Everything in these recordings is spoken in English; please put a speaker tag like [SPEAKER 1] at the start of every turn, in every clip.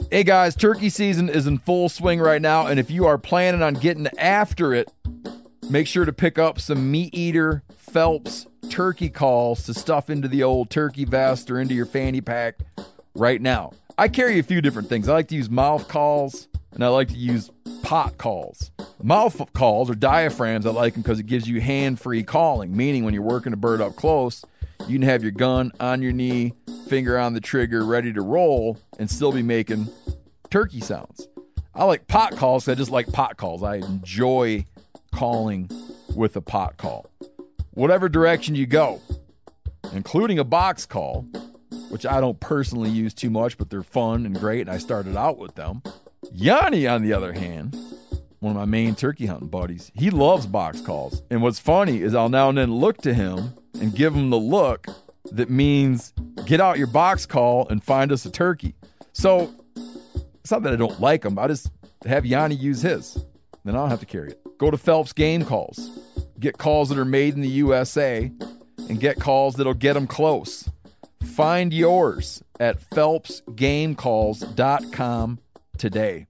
[SPEAKER 1] Hey guys, turkey season is in full swing right now, and if you are planning on getting after it, make sure to pick up some Meat Eater Phelps turkey calls to stuff into the old turkey vest or into your fanny pack right now. I carry a few different things. I like to use mouth calls, and I like to use pot calls. Mouth calls or diaphragms, I like them because it gives you hand-free calling, meaning when you're working a bird up close, you can have your gun on your knee, finger on the trigger, ready to roll, and still be making turkey sounds. I like pot calls because I just like pot calls. I enjoy calling with a pot call. Whatever direction you go, including a box call, which I don't personally use too much, but they're fun and great, and I started out with them. Yanni, on the other hand, one of my main turkey hunting buddies, he loves box calls. And what's funny is I'll now and then look to him and give him the look that means get out your box call and find us a turkey. So it's not that I don't like him. I just have Yanni use his. Then I don't have to carry it. Go to Phelps Game Calls. Get calls that are made in the USA and get calls that'll get them close. Find yours at PhelpsGameCalls.com today.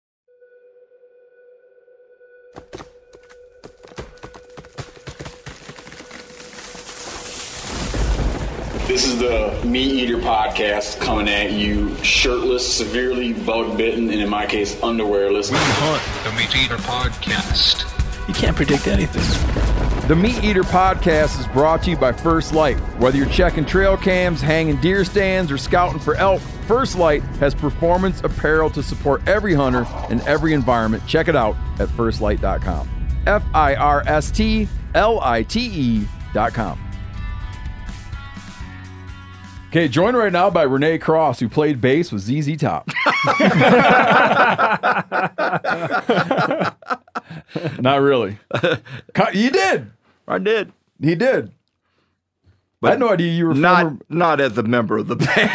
[SPEAKER 2] This is the Meat Eater Podcast coming at you shirtless, severely bug bitten, and in my case, underwearless.
[SPEAKER 3] We hunt the Meat Eater Podcast.
[SPEAKER 4] You can't predict anything.
[SPEAKER 1] The Meat Eater Podcast is brought to you by First Light. Whether you're checking trail cams, hanging deer stands, or scouting for elk, First Light has performance apparel to support every hunter in every environment. Check it out at firstlight.com. FIRSTLITE.com. Okay, joined right now by Renee Cross, who played bass with ZZ Top. Not really. You did.
[SPEAKER 4] I did.
[SPEAKER 1] He did. But I had no idea you were
[SPEAKER 4] not as a member of the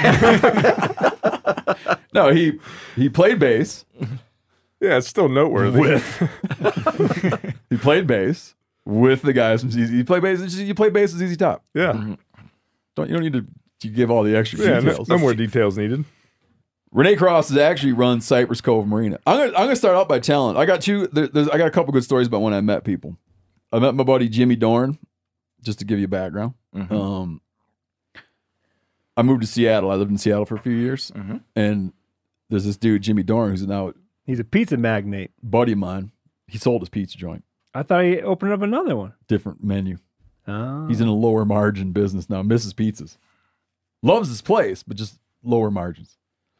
[SPEAKER 4] band.
[SPEAKER 1] No, he played bass.
[SPEAKER 5] Yeah, it's still noteworthy.
[SPEAKER 1] He played bass with the guys from ZZ. You play bass with ZZ Top.
[SPEAKER 5] Yeah.
[SPEAKER 1] Mm-hmm. You don't need to give all the extra details.
[SPEAKER 5] No more details needed.
[SPEAKER 1] Renee Cross has actually run Cypress Cove Marina. I'm gonna start out by telling. I got a couple good stories about when I met people. I met my buddy Jimmy Dorn, just to give you a background. Mm-hmm. I moved to Seattle. I lived in Seattle for a few years, and there's this dude Jimmy Dorn who's now
[SPEAKER 6] he's a pizza magnate.
[SPEAKER 1] Buddy of mine. He sold his pizza joint.
[SPEAKER 6] I thought he opened up another one.
[SPEAKER 1] Different menu.
[SPEAKER 6] Oh.
[SPEAKER 1] He's in a lower margin business now. Mrs. Pizzas. Loves his place, but just lower margins.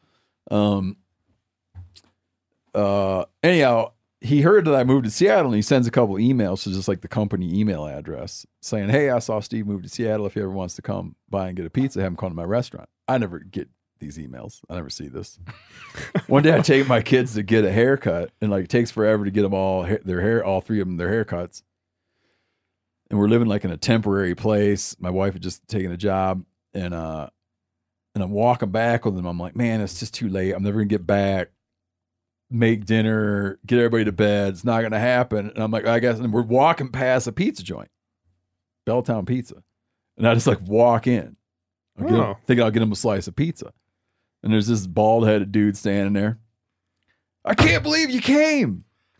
[SPEAKER 1] Anyhow, he heard that I moved to Seattle, and he sends a couple emails to just like the company email address saying, "Hey, I saw Steve move to Seattle. If he ever wants to come by and get a pizza, have him come to my restaurant." I never get these emails. I never see this. One day I take my kids to get a haircut, and like it takes forever to get them all all three of them their haircuts. And we're living like in a temporary place. My wife had just taken a job, and I'm walking back with them. I'm like, man, it's just too late. I'm never gonna get back. Make dinner, get everybody to bed. It's not gonna happen. And I'm like, I guess. And we're walking past a pizza joint, Belltown Pizza, and I just like walk in, thinking I'll get him a slice of pizza. And there's this bald-headed dude standing there. I can't believe you came.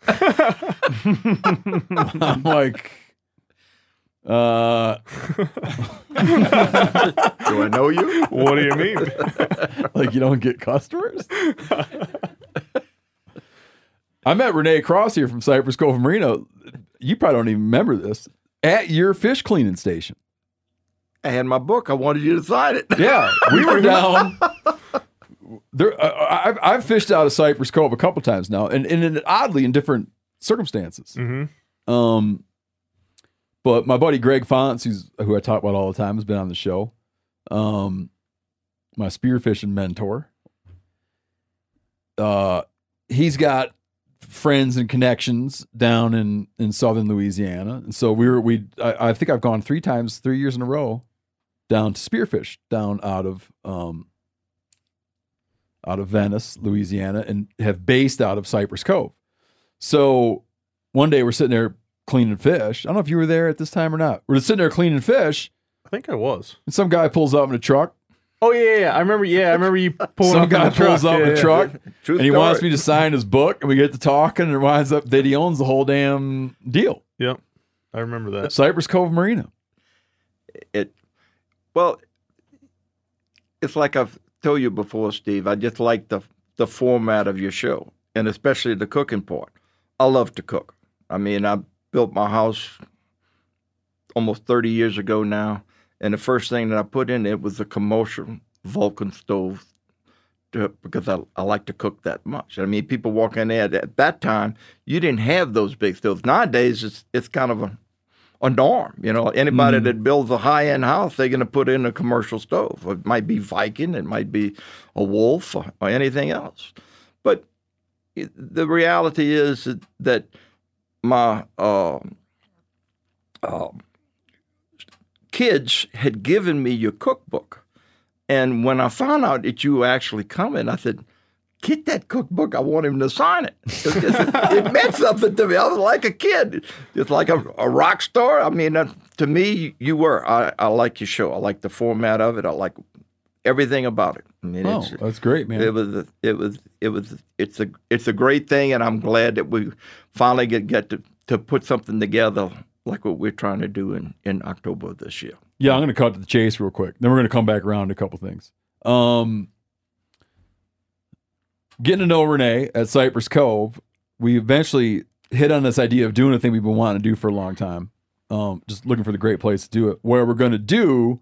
[SPEAKER 1] I'm like, do
[SPEAKER 4] I know you?
[SPEAKER 5] What do you mean?
[SPEAKER 1] Like you don't get customers? I met Renee Cross here from Cypress Cove Marina. You probably don't even remember this. At your fish cleaning station.
[SPEAKER 4] I had my book. I wanted you to sign it.
[SPEAKER 1] Yeah, we were down there. I've fished out of Cypress Cove a couple times now, and oddly in different circumstances.
[SPEAKER 5] Mm-hmm.
[SPEAKER 1] But my buddy Greg Fonts, who I talk about all the time, has been on the show. My spearfishing mentor. He's got friends and connections down in southern Louisiana, and so I think I've gone 3 years in a row down to spearfish down out of Venice, Louisiana, and have based out of Cypress Cove. So one day we're sitting there cleaning fish. I don't know if you were there at this time or not. We're sitting there cleaning fish.
[SPEAKER 5] I think I was.
[SPEAKER 1] And some guy pulls up in a truck,
[SPEAKER 5] Oh yeah. I remember you pulling
[SPEAKER 1] Some
[SPEAKER 5] up in
[SPEAKER 1] guy
[SPEAKER 5] the truck.
[SPEAKER 1] pulls up in the truck
[SPEAKER 4] True
[SPEAKER 1] and he
[SPEAKER 4] story.
[SPEAKER 1] wants me to sign his book, and we get to talking, and it winds up that he owns the whole damn deal.
[SPEAKER 5] Yep. I remember that.
[SPEAKER 1] Cypress Cove Marina.
[SPEAKER 4] Well, it's like I've told you before, Steve. I just like the format of your show, and especially the cooking part. I love to cook. I mean, I built my house almost 30 years ago now, and the first thing that I put in it was a commercial Vulcan stove because I like to cook that much. I mean, people walk in there at that time, you didn't have those big stoves. Nowadays, it's kind of a norm. You know, anybody that builds a high-end house, they're going to put in a commercial stove. It might be Viking, it might be a Wolf, or anything else. But the reality is that my kids had given me your cookbook. And when I found out that you were actually coming, I said, get that cookbook. I want him to sign it. It meant something to me. I was like a kid, just like a rock star. I mean, to me, you were. I like your show. I like the format of it. I like everything about it. I mean,
[SPEAKER 1] That's great, man.
[SPEAKER 4] it's a great thing, and I'm glad that we finally get to put something together like what we're trying to do in October of this year.
[SPEAKER 1] Yeah, I'm going to cut to the chase real quick. Then we're going to come back around to a couple things. Getting to know Renee at Cypress Cove, we eventually hit on this idea of doing a thing we've been wanting to do for a long time. Just looking for the great place to do it, where we're going to do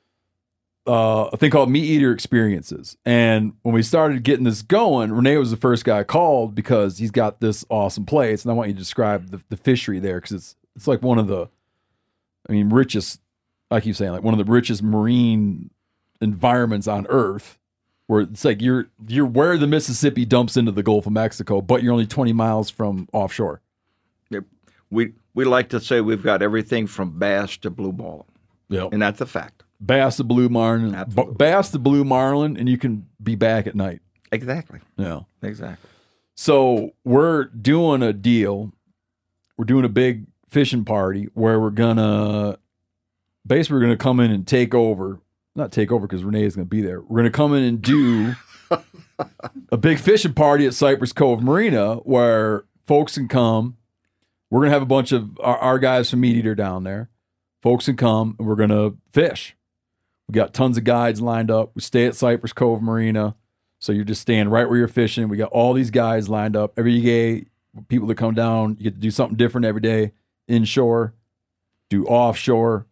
[SPEAKER 1] a thing called Meat Eater Experiences. And when we started getting this going, Renee was the first guy I called because he's got this awesome place. And I want you to describe the fishery there, because it's like one of the, richest, I keep saying, like one of the richest marine environments on Earth, where it's like you're where the Mississippi dumps into the Gulf of Mexico, but you're only 20 miles from offshore.
[SPEAKER 4] We like to say we've got everything from bass to blue marlin, and that's a fact.
[SPEAKER 1] Bass to blue marlin, bass to blue marlin, and you can be back at night.
[SPEAKER 4] Exactly.
[SPEAKER 1] Yeah,
[SPEAKER 4] exactly.
[SPEAKER 1] So we're doing a deal. We're doing a big fishing party where we're gonna come in and take over. Not take over because Renee is going to be there. We're going to come in and do a big fishing party at Cypress Cove Marina where folks can come. We're going to have a bunch of our guys from Meat Eater down there. Folks can come and we're going to fish. We got tons of guides lined up. We stay at Cypress Cove Marina. So you're just staying right where you're fishing. We got all these guys lined up. Every day, people that come down, you get to do something different every day. Inshore, do offshore.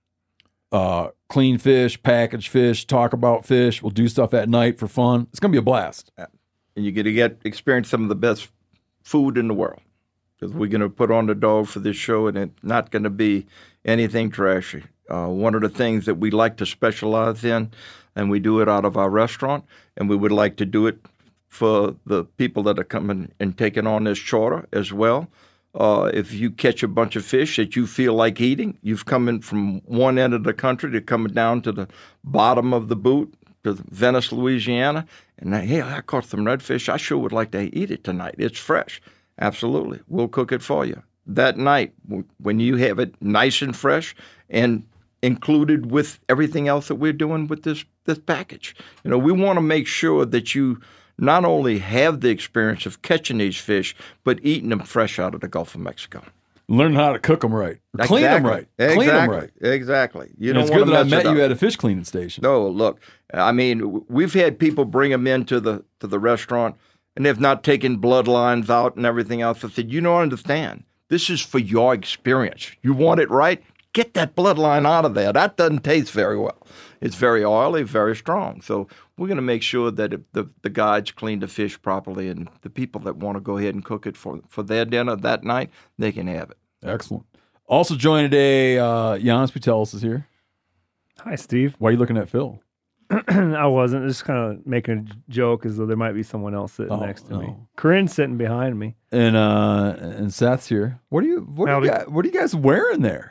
[SPEAKER 1] Clean fish, package fish, talk about fish. We'll do stuff at night for fun. It's going to be a blast.
[SPEAKER 4] And you get to experience some of the best food in the world, because we're going to put on the dog for this show, and it's not going to be anything trashy. One of the things that we like to specialize in, and we do it out of our restaurant, and we would like to do it for the people that are coming and taking on this charter as well. If you catch a bunch of fish that you feel like eating, you've come in from one end of the country to coming down to the bottom of the boot to Venice, Louisiana, and hey, I caught some redfish. I sure would like to eat it tonight. It's fresh. Absolutely. We'll cook it for you. That night, when you have it nice and fresh and included with everything else that we're doing with this package. We want to make sure that you not only have the experience of catching these fish, but eating them fresh out of the Gulf of Mexico.
[SPEAKER 1] Learn how to cook them right. Or clean them right.
[SPEAKER 4] Exactly.
[SPEAKER 1] Clean them right.
[SPEAKER 4] Exactly.
[SPEAKER 1] It's good that I met you at a fish cleaning station.
[SPEAKER 4] No, look, we've had people bring them into the restaurant, and they've not taken bloodlines out and everything else. I said, you don't understand. This is for your experience. You want it right? Get that bloodline out of there. That doesn't taste very well. It's very oily, very strong. So we're going to make sure that the guides clean the fish properly, and the people that want to go ahead and cook it for their dinner that night, they can have it.
[SPEAKER 1] Excellent. Also joining today, Giannis Putelis is here.
[SPEAKER 6] Hi, Steve.
[SPEAKER 1] Why are you looking at Phil?
[SPEAKER 6] I wasn't. Just kind of making a joke as though there might be someone else sitting next to me. Corinne's sitting behind me.
[SPEAKER 1] And Seth's here. What are you guys wearing there?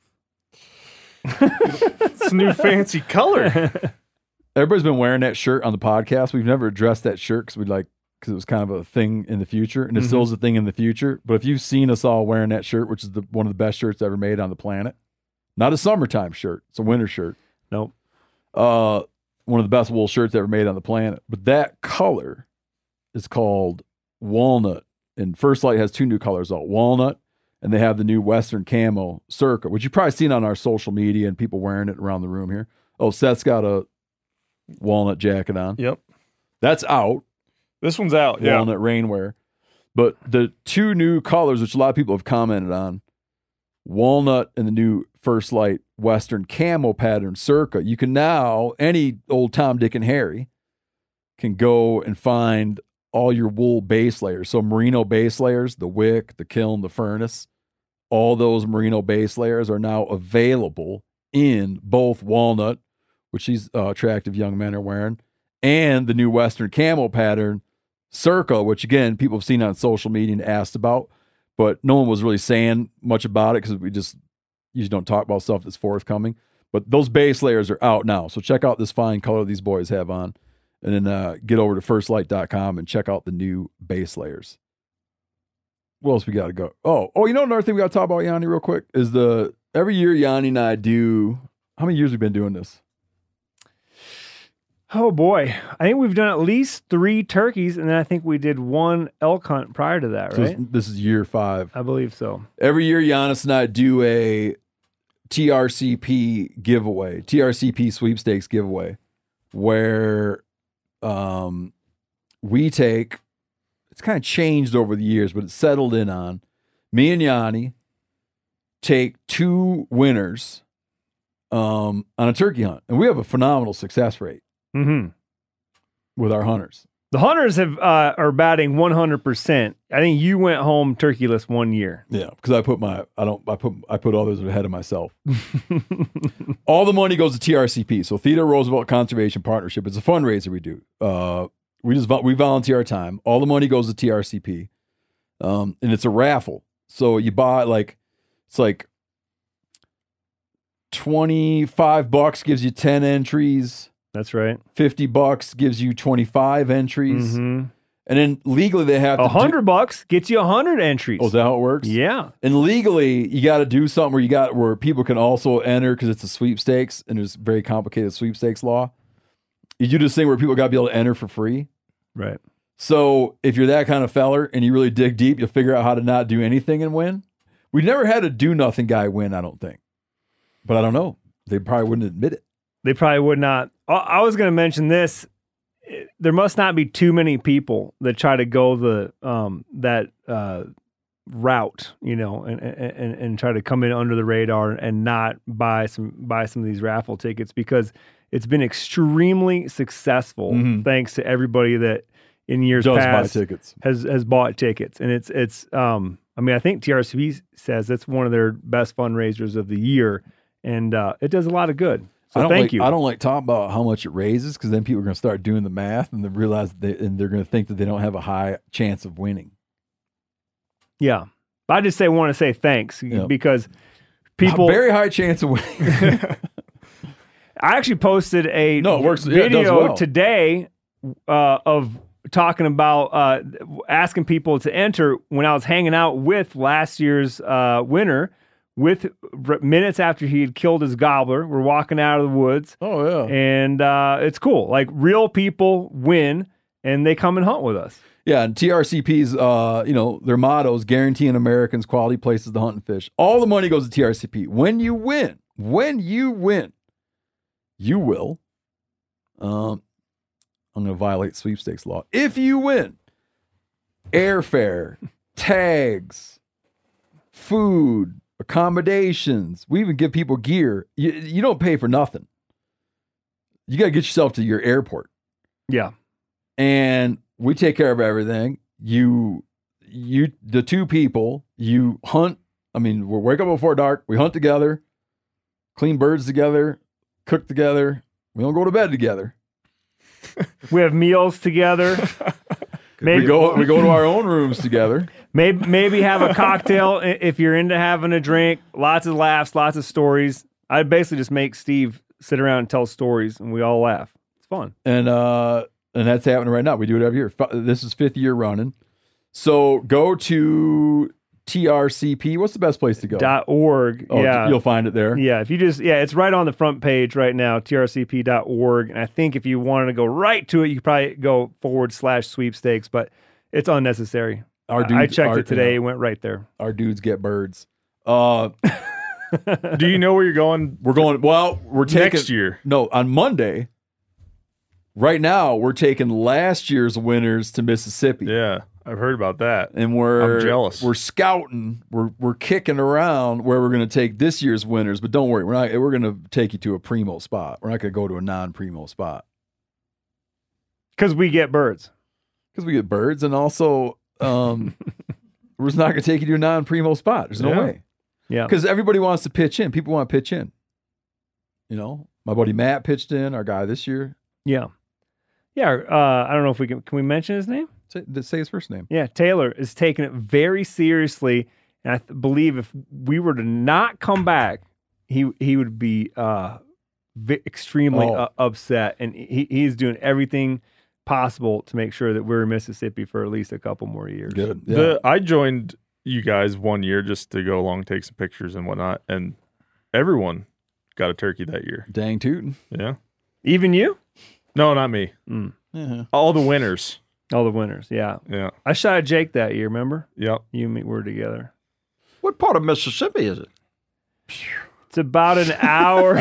[SPEAKER 5] It's a new fancy color.
[SPEAKER 1] Everybody's been wearing that shirt on the podcast. We've never addressed that shirt because it was kind of a thing in the future, and it still is a thing in the future. But if you've seen us all wearing that shirt, which is one of the best shirts ever made on the planet, not a summertime shirt, it's a winter shirt.
[SPEAKER 6] Nope.
[SPEAKER 1] one of the best wool shirts ever made on the planet. But that color is called walnut. And First Light has 2 new colors out, walnut, and they have the new Western Camo Circa, which you've probably seen on our social media and people wearing it around the room here. Oh, Seth's got a walnut jacket on.
[SPEAKER 5] Yep.
[SPEAKER 1] That's out.
[SPEAKER 5] This one's out. Yeah.
[SPEAKER 1] Walnut rainwear. But the 2 new colors, which a lot of people have commented on, walnut and the new First Light Western Camo pattern Circa. You can now, any old Tom, Dick, and Harry can go and find all your wool base layers. So merino base layers, the wick, the kiln, the furnace, all those merino base layers are now available in both walnut, which these attractive young men are wearing, and the new Western Camo pattern Circa, which again, people have seen on social media and asked about, but no one was really saying much about it because we just usually don't talk about stuff that's forthcoming. But those base layers are out now. So check out this fine color these boys have on. And then get over to firstlight.com and check out the new base layers. What else we got to go? Oh, you know another thing we got to talk about, Yanni, real quick, is every year Yanni and I do, how many years have we been doing this?
[SPEAKER 6] Oh boy, I think we've done at least 3 turkeys, and then I think we did 1 elk hunt prior to that,
[SPEAKER 1] So
[SPEAKER 6] right?
[SPEAKER 1] this is year 5.
[SPEAKER 6] I believe so.
[SPEAKER 1] Every year, Giannis and I do a TRCP giveaway, TRCP sweepstakes giveaway, where we take, it's kind of changed over the years, but it's settled in on, me and Yanni take 2 winners on a turkey hunt. And we have a phenomenal success rate with our hunters.
[SPEAKER 6] The hunters are batting 100%. I think you went home turkeyless 1 year.
[SPEAKER 1] Yeah, because I put others ahead of myself. All the money goes to TRCP, so Theodore Roosevelt Conservation Partnership. It's a fundraiser we do. We volunteer our time. All the money goes to TRCP, and it's a raffle. So you buy it's like $25 gives you 10 entries.
[SPEAKER 6] That's right.
[SPEAKER 1] $50 gives you 25 entries. And then legally they have to
[SPEAKER 6] $100 gets you 100 entries.
[SPEAKER 1] Oh, is that how it works?
[SPEAKER 6] Yeah.
[SPEAKER 1] And legally you got to do something where people can also enter because it's a sweepstakes and there's very complicated sweepstakes law. You do this thing where people got to be able to enter for free.
[SPEAKER 6] Right.
[SPEAKER 1] So if you're that kind of feller and you really dig deep, you'll figure out how to not do anything and win. We never had a do nothing guy win, I don't think. But I don't know. They probably wouldn't admit it.
[SPEAKER 6] They probably would not. I was going to mention this. There must not be too many people that try to go that route, and try to come in under the radar and not buy some of these raffle tickets, because it's been extremely successful thanks to everybody that in years past
[SPEAKER 1] buy tickets.
[SPEAKER 6] has bought tickets. And it's I think TRCP says it's one of their best fundraisers of the year, and it does a lot of good. So thank you.
[SPEAKER 1] I don't like talking about how much it raises, because then people are going to start doing the math and they realize they're going to think that they don't have a high chance of winning.
[SPEAKER 6] Yeah. I just want to say thanks because people...
[SPEAKER 1] Very high chance of winning.
[SPEAKER 6] I actually posted a
[SPEAKER 1] video
[SPEAKER 6] today of talking about asking people to enter when I was hanging out with last year's winner. With minutes after he had killed his gobbler, we're walking out of the woods.
[SPEAKER 1] Oh, yeah.
[SPEAKER 6] And it's cool. Like, real people win, and they come and hunt with us.
[SPEAKER 1] Yeah, and TRCP's, their motto is guaranteeing Americans quality places to hunt and fish. All the money goes to TRCP. When you win, you will. I'm going to violate sweepstakes law. If you win, airfare, tags, food, accommodations. We even give people gear. You don't pay for nothing. You got to get yourself to your airport.
[SPEAKER 6] Yeah.
[SPEAKER 1] And we take care of everything. The 2 people, you hunt. I mean, we wake up before dark. We hunt together, clean birds together, cook together. We don't go to bed together.
[SPEAKER 6] We have meals together.
[SPEAKER 1] Maybe we go to our own rooms together.
[SPEAKER 6] Maybe have a cocktail if you're into having a drink. Lots of laughs, lots of stories. I basically just make Steve sit around and tell stories, and we all laugh. It's fun.
[SPEAKER 1] And that's happening right now. We do it every year. This is 5th year running. So go to TRCP. What's the best place to go?
[SPEAKER 6] .org.
[SPEAKER 1] Oh,
[SPEAKER 6] yeah.
[SPEAKER 1] you'll find it there.
[SPEAKER 6] Yeah, if you just it's right on the front page right now, trcp.org. And I think if you wanted to go right to it, you could probably go /sweepstakes, but it's unnecessary. I checked it today, it went right there.
[SPEAKER 1] Our dudes get birds.
[SPEAKER 5] Do you know where you're going?
[SPEAKER 1] We're taking
[SPEAKER 5] next year.
[SPEAKER 1] No, on Monday. Right now, we're taking last year's winners to Mississippi.
[SPEAKER 5] Yeah, I've heard about that.
[SPEAKER 1] And I'm
[SPEAKER 5] jealous.
[SPEAKER 1] We're scouting. We're kicking around where we're going to take this year's winners. But don't worry, we're going to take you to a primo spot. We're not going to go to a non-primo spot
[SPEAKER 6] because we get birds.
[SPEAKER 1] Because we get birds, and also we're just not going to take you to a non-primo spot. There's no way.
[SPEAKER 6] Yeah,
[SPEAKER 1] because everybody wants to pitch in. People want to pitch in. You know, my buddy Matt pitched in. Our guy this year.
[SPEAKER 6] Yeah. Yeah, I don't know if we can we mention his name?
[SPEAKER 1] Say his first name.
[SPEAKER 6] Yeah, Taylor is taking it very seriously, and I believe if we were to not come back, he would be extremely upset, and he's doing everything possible to make sure that we're in Mississippi for at least a couple more years.
[SPEAKER 1] Good. Yeah.
[SPEAKER 5] I joined you guys one year just to go along, take some pictures and whatnot, and everyone got a turkey that year.
[SPEAKER 1] Dang tootin'.
[SPEAKER 5] Yeah.
[SPEAKER 6] Even you?
[SPEAKER 5] No, not me.
[SPEAKER 1] Uh-huh.
[SPEAKER 5] All the winners.
[SPEAKER 6] All the winners, yeah.
[SPEAKER 5] Yeah.
[SPEAKER 6] I shot at Jake that year, remember?
[SPEAKER 5] Yep.
[SPEAKER 6] You and me were together.
[SPEAKER 4] What part of Mississippi is it?
[SPEAKER 6] It's about an hour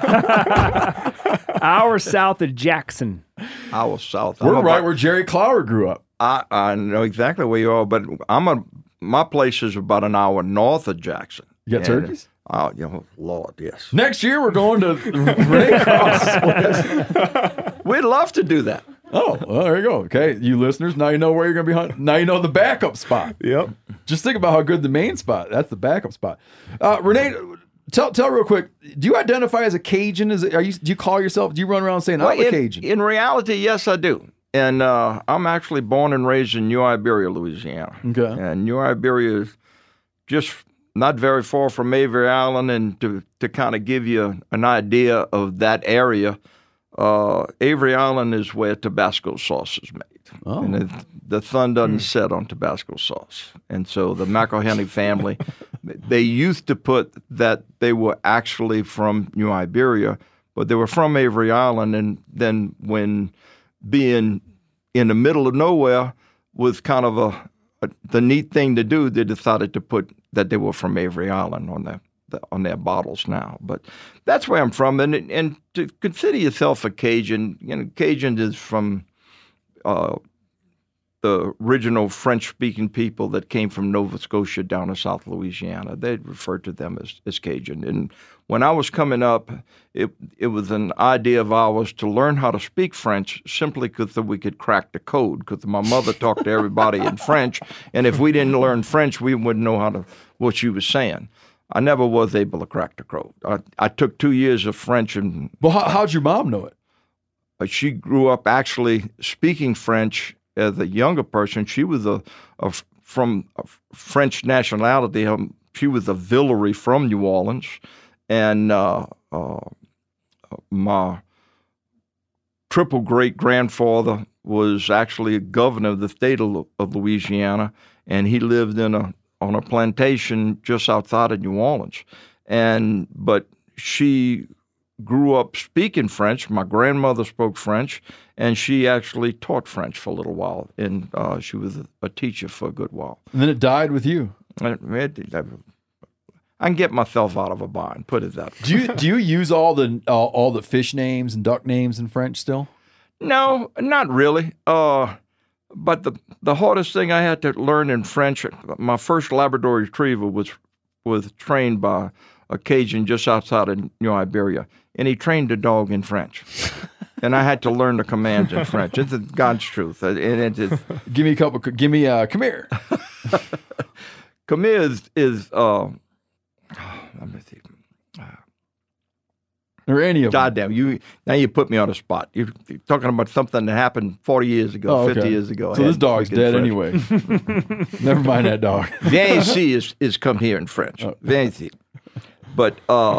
[SPEAKER 6] hour south of Jackson.
[SPEAKER 4] Hour south.
[SPEAKER 1] We're right where Jerry Clower grew up.
[SPEAKER 4] I know exactly where you are, but my place is about an hour north of Jackson.
[SPEAKER 1] You got turkeys?
[SPEAKER 4] Oh, Lord, yes.
[SPEAKER 1] Next year we're going to Renee Cross.
[SPEAKER 4] We'd love to do that.
[SPEAKER 1] Oh, well, there you go. Okay, you listeners, now you know where you're going to be hunting. Now you know the backup spot.
[SPEAKER 5] Yep.
[SPEAKER 1] Just think about how good the main spot. That's the backup spot. Renee, tell real quick. Do you identify as a Cajun? Do you call yourself? Do you run around saying I'm a Cajun?
[SPEAKER 4] In reality, yes, I do. And I'm actually born and raised in New Iberia, Louisiana.
[SPEAKER 1] Okay.
[SPEAKER 4] And New Iberia is just not very far from Avery Island. And to kind of give you an idea of that area, Avery Island is where Tabasco sauce is made.
[SPEAKER 1] Oh.
[SPEAKER 4] And the sun doesn't set on Tabasco sauce. And so the McElhenney family, they used to put that they were actually from New Iberia, but they were from Avery Island. And then when being in the middle of nowhere was kind of the neat thing to do, they decided to put that they were from Avery Island on their bottles now. But that's where I'm from. And to consider yourself a Cajun, Cajun is from the original French-speaking people that came from Nova Scotia down to South Louisiana. They referred to them as Cajun. And when I was coming up, it was an idea of ours to learn how to speak French simply because we could crack the code, because my mother talked to everybody in French, and if we didn't learn French, we wouldn't know what she was saying. I never was able to crack the code. I took 2 years of French.
[SPEAKER 1] Well, how'd your mom know it?
[SPEAKER 4] She grew up actually speaking French as a younger person. She was from a French nationality. She was a Villeray from New Orleans. And my triple great-grandfather was actually a governor of the state of Louisiana, and he lived on a plantation just outside of New Orleans. But she grew up speaking French. My grandmother spoke French, and she actually taught French for a little while, and she was a teacher for a good while.
[SPEAKER 1] And then it died with you.
[SPEAKER 4] I can get myself out of a bind, put it that
[SPEAKER 1] Do
[SPEAKER 4] way.
[SPEAKER 1] you use all the fish names and duck names in French still?
[SPEAKER 4] No, not really. But the hardest thing I had to learn in French, my first Labrador Retriever was trained by a Cajun just outside of New Iberia, and he trained the dog in French. And I had to learn the commands in French. It's God's truth. And it is.
[SPEAKER 1] Give me come here.
[SPEAKER 4] Come here is let me see.
[SPEAKER 1] Or any of them.
[SPEAKER 4] Goddamn, now you put me on the spot. You're talking about something that happened 40 years ago, 50 years ago.
[SPEAKER 1] So this dog's dead anyway. Never mind that dog.
[SPEAKER 4] Viens ici is come here in French. Viens ici. But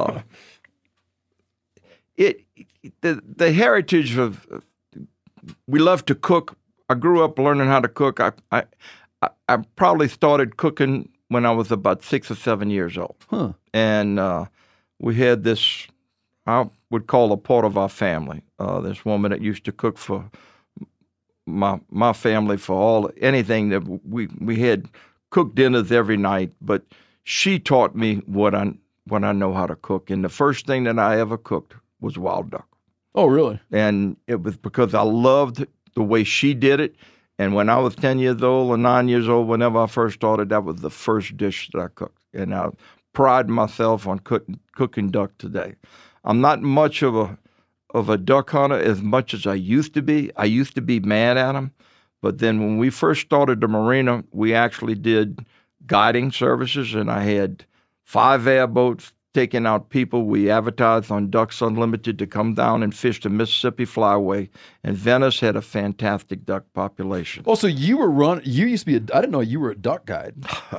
[SPEAKER 4] the heritage of, we love to cook. I grew up learning how to cook. I probably started cooking when I was about 6 or 7 years old.
[SPEAKER 1] Huh.
[SPEAKER 4] And we had this, I would call a part of our family, this woman that used to cook for my family for anything that we had cooked dinners every night, but she taught me what I know how to cook. And the first thing that I ever cooked was wild duck.
[SPEAKER 1] Oh, really?
[SPEAKER 4] And it was because I loved the way she did it. And when I was 10 years old or 9 years old, whenever I first started, that was the first dish that I cooked. And I pride myself on cooking duck today. I'm not much of a duck hunter as much as I used to be. I used to be mad at them. But then when we first started the marina, we actually did guiding services, and I had 5 airboats taking out people. We advertised on Ducks Unlimited to come down and fish the Mississippi Flyway, and Venice had a fantastic duck population.
[SPEAKER 1] Oh, so you used to be I didn't know you were a duck guide.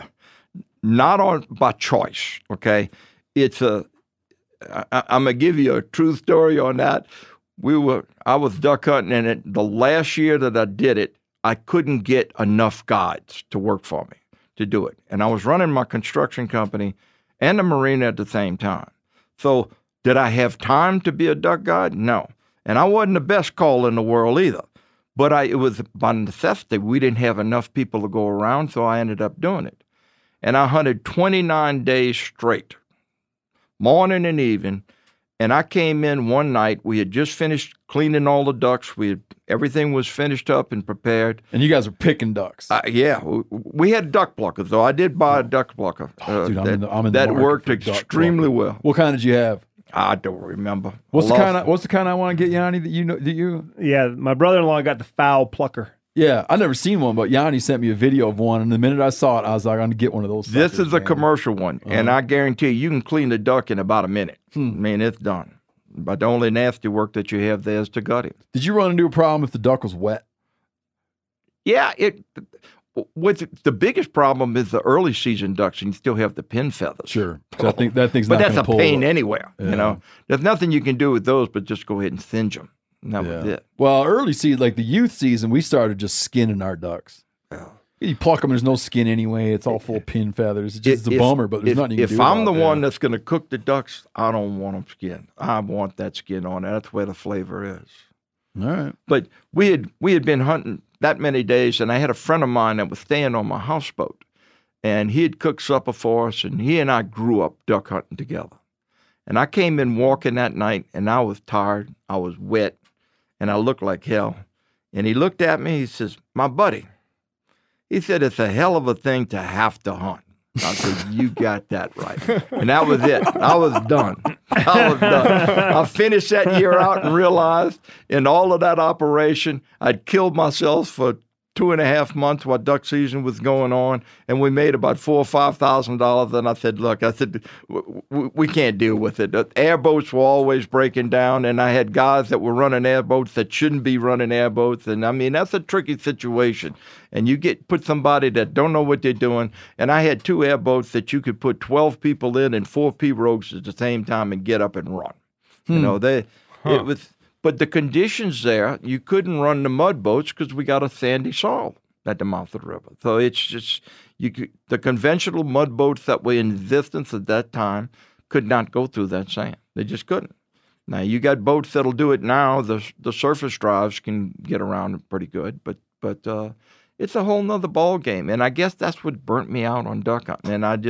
[SPEAKER 4] Not by choice, okay? I'm going to give you a true story on that. I was duck hunting, and the last year that I did it, I couldn't get enough guides to work for me to do it. And I was running my construction company and the marina at the same time. So did I have time to be a duck guide? No. And I wasn't the best call in the world either. But it was by necessity. We didn't have enough people to go around, so I ended up doing it. And I hunted 29 days straight, morning and evening. And I came in one night. We had just finished cleaning all the ducks. Everything was finished up and prepared.
[SPEAKER 1] And you guys were picking ducks.
[SPEAKER 4] Yeah, we had duck pluckers, though. I did buy a duck plucker.
[SPEAKER 1] Dude, I'm in the
[SPEAKER 4] that
[SPEAKER 1] market
[SPEAKER 4] worked
[SPEAKER 1] for duck
[SPEAKER 4] extremely
[SPEAKER 1] plucker.
[SPEAKER 4] well.
[SPEAKER 1] What kind did you have?
[SPEAKER 4] I don't remember.
[SPEAKER 1] What's the kind I want to get, Yanni? That you know? That you?
[SPEAKER 6] Yeah, my brother-in-law got the foul plucker.
[SPEAKER 1] Yeah, I've never seen one, but Yanni sent me a video of one, and the minute I saw it, I was like, I'm going to get one of those.
[SPEAKER 4] This
[SPEAKER 1] suckers,
[SPEAKER 4] is a
[SPEAKER 1] man.
[SPEAKER 4] commercial one, and I guarantee you can clean the duck in about a minute. I mean, it's done. But the only nasty work that you have there is to gut it.
[SPEAKER 1] Did you run into a problem if the duck was wet?
[SPEAKER 4] Yeah, the biggest problem is the early season ducks, and you still have the pin feathers.
[SPEAKER 1] Sure. So I think that thing's
[SPEAKER 4] But
[SPEAKER 1] not
[SPEAKER 4] that's
[SPEAKER 1] gonna
[SPEAKER 4] a
[SPEAKER 1] pull
[SPEAKER 4] pain
[SPEAKER 1] up.
[SPEAKER 4] anywhere.
[SPEAKER 1] Yeah.
[SPEAKER 4] You know, there's nothing you can do with those but just go ahead and singe them. And that was it.
[SPEAKER 1] Well, early season, like the youth season, we started just skinning our ducks.
[SPEAKER 4] Yeah.
[SPEAKER 1] You pluck them, there's no skin anyway. It's all full of pin feathers. It's just a bummer, but there's nothing you can do.
[SPEAKER 4] If I'm
[SPEAKER 1] about
[SPEAKER 4] the
[SPEAKER 1] that.
[SPEAKER 4] one that's going to cook the ducks, I don't want them skinned. I want that skin on it. That's where the flavor is.
[SPEAKER 1] All right.
[SPEAKER 4] But we had been hunting that many days, and I had a friend of mine that was staying on my houseboat, and he had cooked supper for us, and he and I grew up duck hunting together. And I came in walking that night, and I was tired, I was wet, and I looked like hell. And he looked at me, he says, "My buddy," he said, "it's a hell of a thing to have to hunt." I said, "You got that right." And that was it. I was done. I finished that year out and realized in all of that operation, I'd killed myself for 2.5 months while duck season was going on, and we made about $4,000 or $5,000. And I said, "Look," I said, we can't deal with it. The airboats were always breaking down, and I had guys that were running airboats that shouldn't be running airboats. And I mean, that's a tricky situation. And you put somebody that don't know what they're doing. And I had 2 airboats that you could put 12 people in and 4 pirogues at the same time and get up and run. You know, it was. But the conditions there, you couldn't run the mud boats because we got a sandy soil at the mouth of the river. So it's just the conventional mud boats that were in existence at that time could not go through that sand. They just couldn't. Now you got boats that'll do it now. The surface drives can get around it pretty good, but it's a whole nother ball game. And I guess that's what burnt me out on duck hunting. And I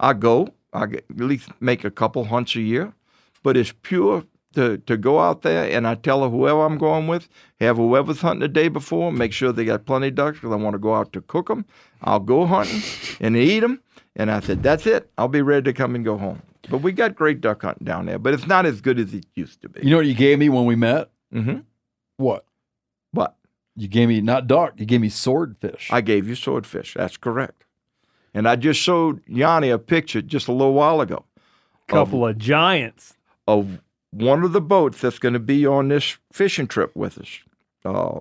[SPEAKER 4] at least make a couple hunts a year, but it's pure. To go out there, and I tell whoever I'm going with, have whoever's hunting the day before, make sure they got plenty of ducks because I want to go out to cook them. I'll go hunting and eat them. And I said, that's it. I'll be ready to come and go home. But we got great duck hunting down there, but it's not as good as it used to be.
[SPEAKER 1] You know what you gave me when we met?
[SPEAKER 4] Mm-hmm.
[SPEAKER 1] What?
[SPEAKER 4] What?
[SPEAKER 1] You gave me not duck. You gave me swordfish.
[SPEAKER 4] I gave you swordfish. That's correct. And I just showed Yanni a picture just a little while ago.
[SPEAKER 6] Couple of giants.
[SPEAKER 4] Of one of the boats that's going to be on this fishing trip with us.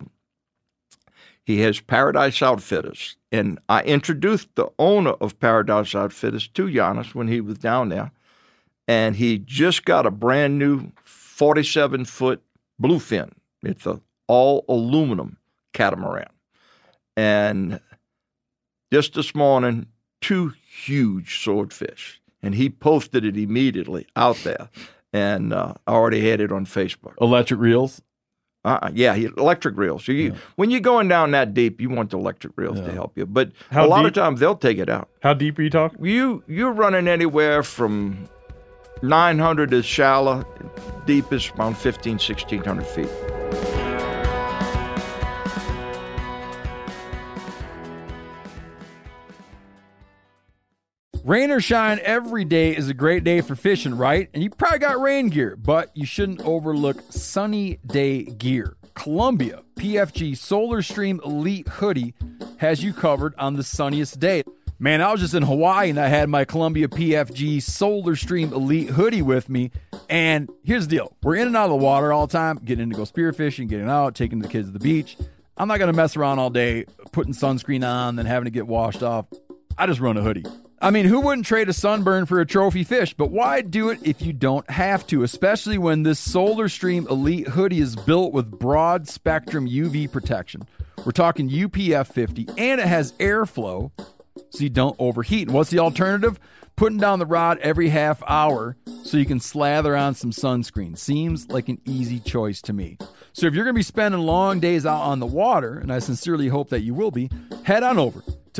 [SPEAKER 4] He has Paradise Outfitters. And I introduced the owner of Paradise Outfitters to Giannis when he was down there. And he just got a brand new 47-foot bluefin. It's an all aluminum catamaran. And just this morning, 2 huge swordfish. And he posted it immediately out there. And I already had it on Facebook.
[SPEAKER 1] Electric reels?
[SPEAKER 4] Electric reels. When you're going down that deep, you want the electric reels to help you. But
[SPEAKER 5] How
[SPEAKER 4] a lot
[SPEAKER 5] deep?
[SPEAKER 4] of times they'll take it out.
[SPEAKER 5] How deep are you talking?
[SPEAKER 4] You're running anywhere from 900 is shallow, deepest around 1,600 feet.
[SPEAKER 1] Rain or shine, every day is a great day for fishing, right? And you probably got rain gear, but you shouldn't overlook sunny day gear. Columbia PFG Solar Stream Elite Hoodie has you covered on the sunniest day. Man, I was just in Hawaii and I had my Columbia PFG Solar Stream Elite Hoodie with me. And here's the deal. We're in and out of the water all the time, getting in to go spearfishing, getting out, taking the kids to the beach. I'm not going to mess around all day, putting sunscreen on, then having to get washed off. I just run a hoodie. I mean, who wouldn't trade a sunburn for a trophy fish? But why do it if you don't have to, especially when this Solar Stream Elite Hoodie is built with broad spectrum UV protection. We're talking UPF 50, and it has airflow so you don't overheat. And what's the alternative? Putting down the rod every half hour so you can slather on some sunscreen. Seems like an easy choice to me. So if you're going to be spending long days out on the water, and I sincerely hope that you will be, head on over to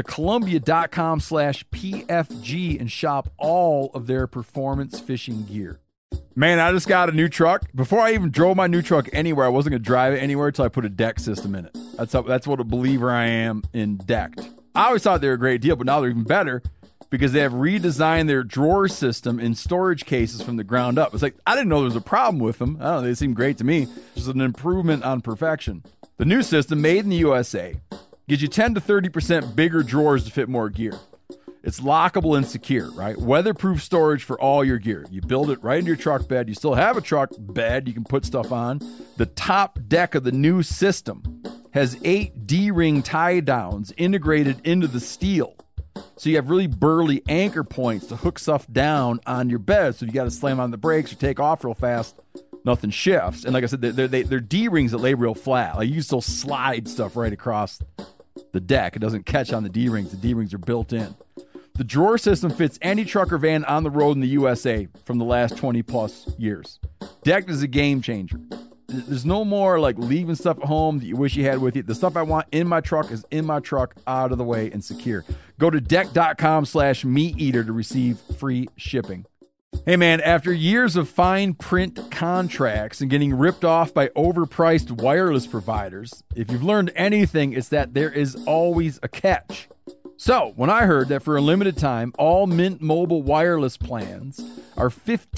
[SPEAKER 1] Columbia.com/PFG and shop all of their performance fishing gear. Man, I just got a new truck. Before I even drove my new truck anywhere, I wasn't going to drive it anywhere until I put a deck system in it. That's what a believer I am in decked. I always thought they were a great deal, but now they're even better because they have redesigned their drawer system and storage cases from the ground up. It's like, I didn't know there was a problem with them. I don't know, they seem great to me. Just an improvement on perfection. The new system, made in the USA, gives you 10 to 30% bigger drawers to fit more gear. It's lockable and secure, right? Weatherproof storage for all your gear. You build it right into your truck bed. You still have a truck bed you can put stuff on. The top deck of the new system has 8 D-ring tie downs integrated into the steel. So you have really burly anchor points to hook stuff down on your bed. So if you got to slam on the brakes or take off real fast, nothing shifts. And like I said, they're D-rings that lay real flat. Like you can still slide stuff right across the deck. It doesn't catch on the D-rings. The D-rings are built in. The drawer system fits any truck or van on the road in the USA from the last 20 plus years. Decked is a game changer. There's no more like leaving stuff at home that you wish you had with you. The stuff I want in my truck is in my truck, out of the way and secure. Go to deck.com/meateater to receive free shipping. Hey man, after years of fine print contracts and getting ripped off by overpriced wireless providers, if you've learned anything, it's that there is always a catch. So, when I heard that for a limited time, all Mint Mobile wireless plans are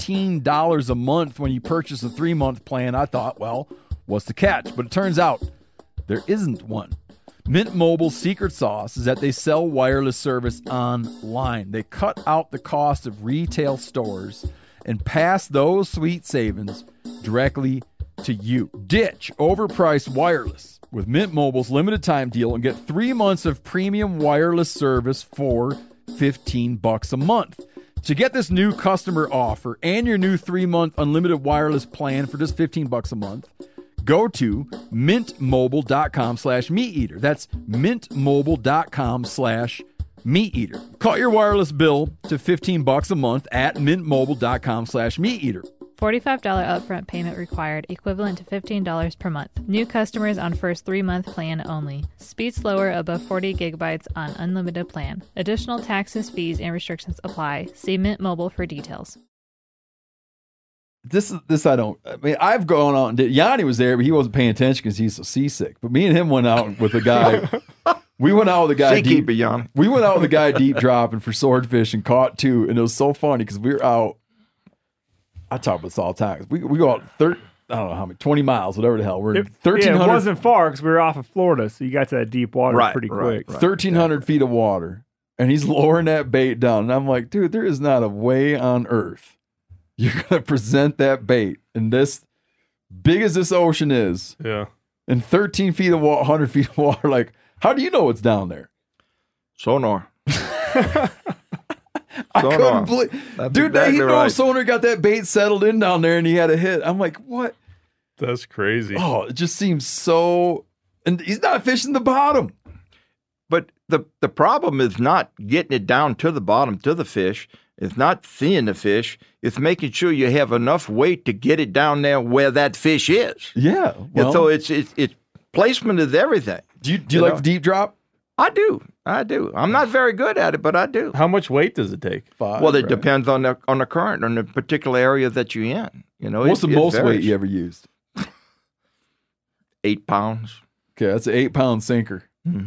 [SPEAKER 1] $15 a month when you purchase a 3-month plan, I thought, well, what's the catch? But it turns out there isn't one. Mint Mobile's secret sauce is that they sell wireless service online. They cut out the cost of retail stores and pass those sweet savings directly to you. Ditch overpriced wireless with Mint Mobile's limited time deal and get 3 months of premium wireless service for $15 a month. To get this new customer offer and your new 3-month unlimited wireless plan for just $15 a month, go to mintmobile.com/meateater. That's mintmobile.com/meateater. Cut your wireless bill to $15 a month at mintmobile.com/meateater.
[SPEAKER 7] $45 upfront payment required, equivalent to $15 per month. New customers on first 3-month plan only. Speed slower above 40 gigabytes on unlimited plan. Additional taxes, fees, and restrictions apply. See Mint Mobile for details.
[SPEAKER 1] This I mean, I've gone out and Yanni was there, but he wasn't paying attention because he's so seasick. But me and him went out with a guy. We went out with a guy deep. We went out with a guy deep dropping for swordfish and caught 2, and it was so funny because we were out. I talk about this all the time. We go out I don't know how many, 20 miles, whatever the hell. We're 1,300.
[SPEAKER 6] Yeah, it wasn't far because we were off of Florida, so you got to that deep water pretty quick.
[SPEAKER 1] 1,300 feet of water, and he's lowering that bait down. And I'm like, dude, there is not a way on earth you're going to present that bait in this, big as this ocean is, in 13 feet of water, 100 feet of water. Like, how do you know what's down there?
[SPEAKER 4] Sonar.
[SPEAKER 1] I couldn't believe, dude. Exactly no sonar got that bait settled in down there, and he had a hit. I'm like, what?
[SPEAKER 5] That's crazy.
[SPEAKER 1] Oh, it just seems so. And he's not fishing the bottom.
[SPEAKER 4] But the problem is not getting it down to the bottom to the fish. It's not seeing the fish. It's making sure you have enough weight to get it down there where that fish is.
[SPEAKER 1] Yeah.
[SPEAKER 4] And
[SPEAKER 1] Well,
[SPEAKER 4] so it's placement is everything.
[SPEAKER 1] do you like
[SPEAKER 4] know?
[SPEAKER 1] the deep drop?
[SPEAKER 4] I do. I'm not very good at it, but I do.
[SPEAKER 5] How much weight does it take?
[SPEAKER 1] 5.
[SPEAKER 4] Well, it
[SPEAKER 1] right?
[SPEAKER 4] depends on the current, on the particular area that you're in. You know,
[SPEAKER 1] What's the most weight
[SPEAKER 4] varies.
[SPEAKER 1] you ever used?
[SPEAKER 4] 8 pounds.
[SPEAKER 1] Okay, that's an 8-pound sinker.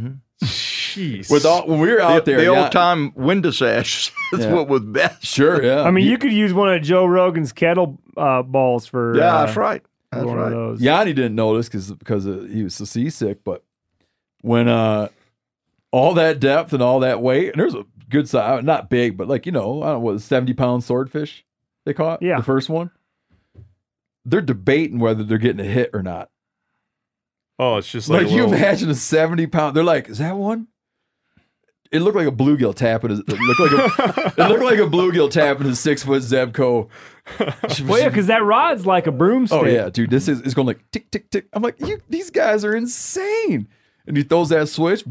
[SPEAKER 5] Jeez.
[SPEAKER 1] When we were out there,
[SPEAKER 4] The
[SPEAKER 1] yeah,
[SPEAKER 4] old time Windisash is
[SPEAKER 1] Yeah.
[SPEAKER 4] what was best.
[SPEAKER 1] Sure, yeah.
[SPEAKER 6] I mean, you could use one of Joe Rogan's kettle balls for.
[SPEAKER 4] Yeah, that's right. That's
[SPEAKER 6] one of
[SPEAKER 4] right.
[SPEAKER 6] those.
[SPEAKER 1] Yanni didn't notice because he was so seasick, but when all that depth and all that weight, and there's a good size, not big, but like, I don't know, what, 70-pound swordfish they caught?
[SPEAKER 6] Yeah.
[SPEAKER 1] The first one? They're debating whether they're getting a hit or not.
[SPEAKER 5] Oh, it's just
[SPEAKER 1] Like,
[SPEAKER 5] like,
[SPEAKER 1] you imagine a 70-pound, they're like, is that one? It looked like a bluegill tapping his, it looked like a bluegill tapping his 6-foot Zebco.
[SPEAKER 6] Well, yeah, because that rod's like a broomstick.
[SPEAKER 1] Oh yeah, dude, this is going like tick tick tick. I'm like, these guys are insane. And he throws that switch.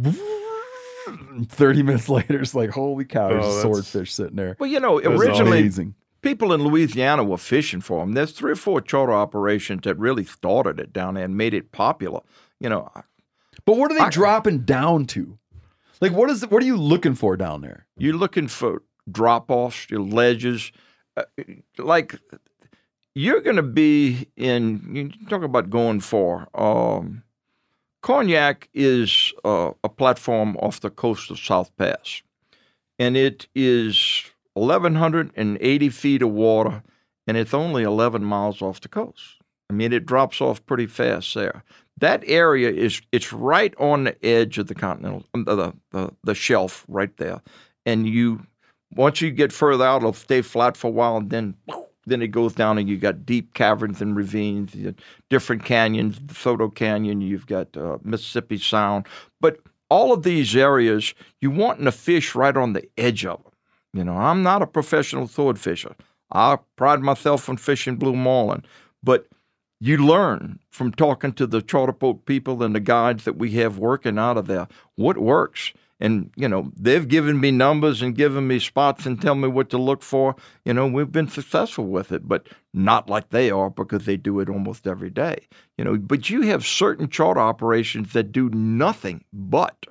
[SPEAKER 1] 30 minutes later, it's like, holy cow, there's a
[SPEAKER 5] that's-
[SPEAKER 1] swordfish sitting there.
[SPEAKER 4] Well, you know,
[SPEAKER 5] was
[SPEAKER 4] originally
[SPEAKER 1] Amazing.
[SPEAKER 4] people in Louisiana were fishing for them. There's 3 or 4 charter operations that really started it down there and made it popular. You know,
[SPEAKER 1] But what are they dropping down to? Like, what are you looking for down there?
[SPEAKER 4] you're looking for drop-offs, your ledges. Like, you're going to be in, you talk about going for, Cognac is a platform off the coast of South Pass. And it is 1,180 feet of water, and it's only 11 miles off the coast. I mean, it drops off pretty fast there. That area it's right on the edge of the continental, the shelf right there. And once you get further out, it'll stay flat for a while, and then it goes down, and you got deep caverns and ravines, you got different canyons, the Soto Canyon, you've got Mississippi Sound. But all of these areas, you want to fish right on the edge of them. You know, I'm not a professional sword fisher. I pride myself on fishing Blue Marlin, but you learn from talking to the charter boat people and the guides that we have working out of there what works. And, they've given me numbers and given me spots and tell me what to look for. We've been successful with it, but not like they are because they do it almost every day. But you have certain charter operations that do nothing but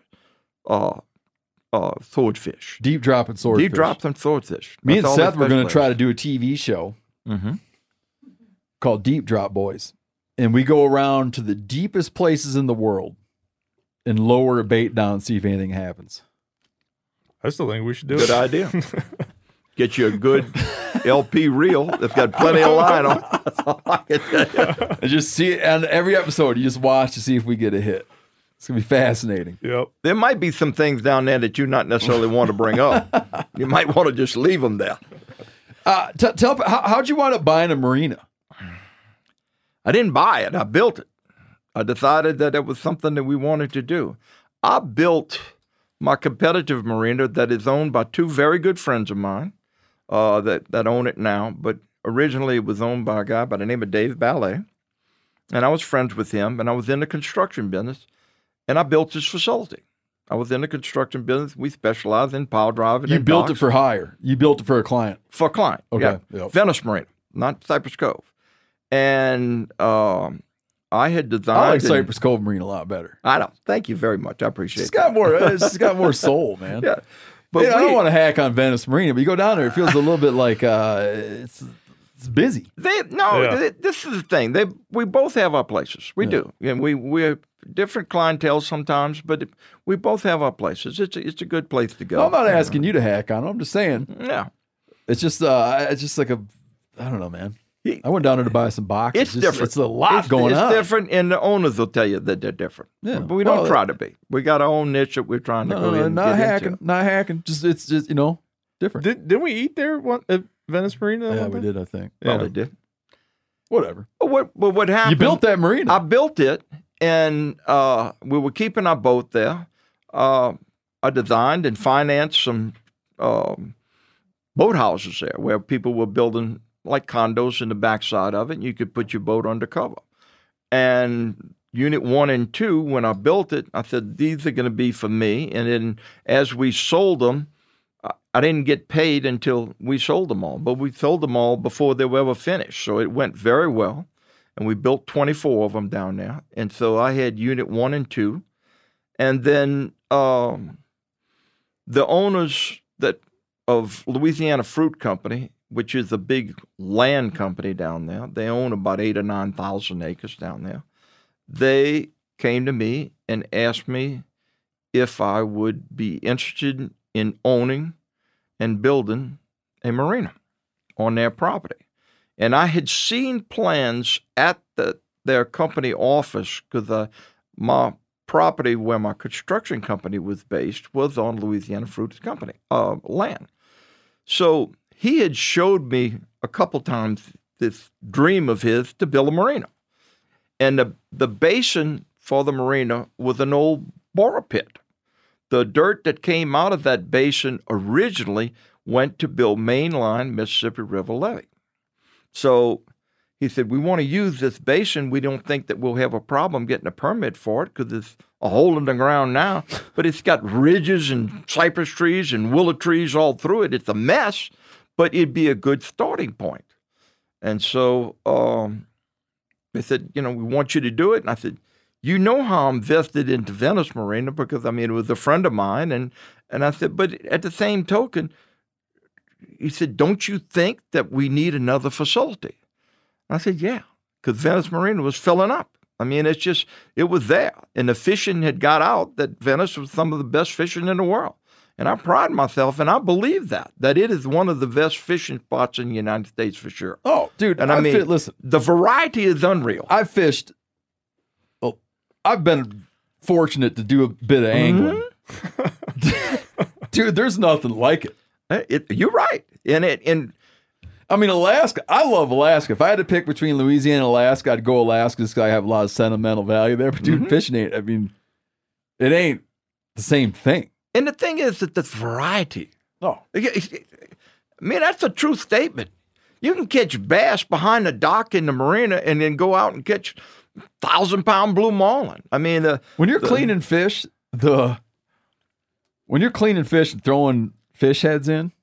[SPEAKER 4] swordfish.
[SPEAKER 1] Deep dropping swordfish.
[SPEAKER 4] Deep drops and swordfish.
[SPEAKER 1] Me and
[SPEAKER 4] That's all
[SPEAKER 1] Seth
[SPEAKER 4] they
[SPEAKER 1] were going to
[SPEAKER 4] specialize
[SPEAKER 1] try to do a TV show
[SPEAKER 4] in.
[SPEAKER 1] called Deep Drop Boys. And we go around to the deepest places in the world and lower a bait down and see if anything happens.
[SPEAKER 5] I still think we should do
[SPEAKER 4] Good
[SPEAKER 5] it.
[SPEAKER 4] idea. Get you a good LP reel that's got plenty of line on. That's all I can tell you.
[SPEAKER 1] And just see it on every episode. You just watch to see if we get a hit. It's going to be fascinating.
[SPEAKER 5] Yep.
[SPEAKER 4] There might be some things down there that you not necessarily want to bring up. You might want to just leave them there.
[SPEAKER 1] How'd you wind up buying a marina?
[SPEAKER 4] I didn't buy it. I built it. I decided that it was something that we wanted to do. I built my competitive marina that is owned by 2 very good friends of mine that own it now. But originally it was owned by a guy by the name of Dave Ballet. And I was friends with him, and I was in the construction business, and I built his facility. I was in the construction business. We specialize in pile driving.
[SPEAKER 1] You
[SPEAKER 4] and
[SPEAKER 1] built it
[SPEAKER 4] docks.
[SPEAKER 1] for hire. You built it for a client.
[SPEAKER 4] For a client.
[SPEAKER 1] Okay,
[SPEAKER 4] Yeah.
[SPEAKER 1] yep.
[SPEAKER 4] Venice Marina, not Cypress Cove. And I had designed.
[SPEAKER 1] I like
[SPEAKER 4] and-
[SPEAKER 1] Cypress Cove Marine a lot better.
[SPEAKER 4] I know. Thank you very much. I appreciate
[SPEAKER 1] It's got more. It's got more soul, man.
[SPEAKER 4] Yeah. But
[SPEAKER 1] I don't want to hack on Venice Marina, but you go down there, it feels a little bit like it's busy.
[SPEAKER 4] This is the thing. We both have our places. We do. And we're different clientele sometimes, but we both have our places. It's a good place to go.
[SPEAKER 1] I'm not asking you to hack on them. I'm just saying
[SPEAKER 4] Yeah.
[SPEAKER 1] it's just like a I don't know, man. I went down there to buy some boxes.
[SPEAKER 4] It's different.
[SPEAKER 1] It's a lot going
[SPEAKER 4] it's
[SPEAKER 1] on.
[SPEAKER 4] It's different, and the owners will tell you that they're different.
[SPEAKER 1] Yeah.
[SPEAKER 4] But we don't
[SPEAKER 1] Well,
[SPEAKER 4] try to be. We got our own niche that we're trying to go in and
[SPEAKER 1] not
[SPEAKER 4] get
[SPEAKER 1] hacking.
[SPEAKER 4] into.
[SPEAKER 1] Not hacking. It's just different.
[SPEAKER 5] Didn't we eat there at Venice Marina?
[SPEAKER 1] Yeah,
[SPEAKER 5] one
[SPEAKER 1] we
[SPEAKER 5] time?
[SPEAKER 1] did. I think.
[SPEAKER 4] Well,
[SPEAKER 5] Yeah.
[SPEAKER 4] they did.
[SPEAKER 1] Whatever.
[SPEAKER 4] But what happened?
[SPEAKER 1] You built that marina.
[SPEAKER 4] I built it, and we were keeping our boat there. I designed and financed some boathouses there where people were building like condos in the backside of it, and you could put your boat under cover. And Unit 1 and 2, when I built it, I said, these are going to be for me. And then as we sold them, I didn't get paid until we sold them all. But we sold them all before they were ever finished. So it went very well. And we built 24 of them down there. And so I had Unit 1 and 2. And then the owners of Louisiana Fruit Company, which is a big land company down there, they own about 8,000 or 9,000 acres down there. They came to me and asked me if I would be interested in owning and building a marina on their property. And I had seen plans at their company office because my property where my construction company was based was on Louisiana Fruit Company land. So he had showed me a couple times this dream of his to build a marina. And the basin for the marina was an old borrow pit. The dirt that came out of that basin originally went to build mainline Mississippi River levee. So he said, we want to use this basin. We don't think that we'll have a problem getting a permit for it because it's a hole in the ground now, but it's got ridges and cypress trees and willow trees all through it. It's a mess, but it'd be a good starting point. And so they said, we want you to do it. And I said, you know how I'm vested into Venice Marina because, it was a friend of mine. And I said, but at the same token, he said, don't you think that we need another facility? I said, yeah, because Venice Marina was filling up. It was there. And the fishing had got out that Venice was some of the best fishing in the world. And I pride myself, and I believe that it is one of the best fishing spots in the United States for sure.
[SPEAKER 1] Oh, dude.
[SPEAKER 4] And listen, the variety is unreal.
[SPEAKER 1] I've fished. Well, I've been fortunate to do a bit of angling. Dude, there's nothing like it.
[SPEAKER 4] You're right.
[SPEAKER 1] Alaska, I love Alaska. If I had to pick between Louisiana and Alaska, I'd go Alaska because I have a lot of sentimental value there. But dude, fishing ain't, it ain't the same thing.
[SPEAKER 4] And the thing is that the variety.
[SPEAKER 1] Oh.
[SPEAKER 4] That's a true statement. You can catch bass behind the dock in the marina and then go out and catch 1,000-pound blue marlin.
[SPEAKER 1] When you're cleaning fish and throwing fish heads in,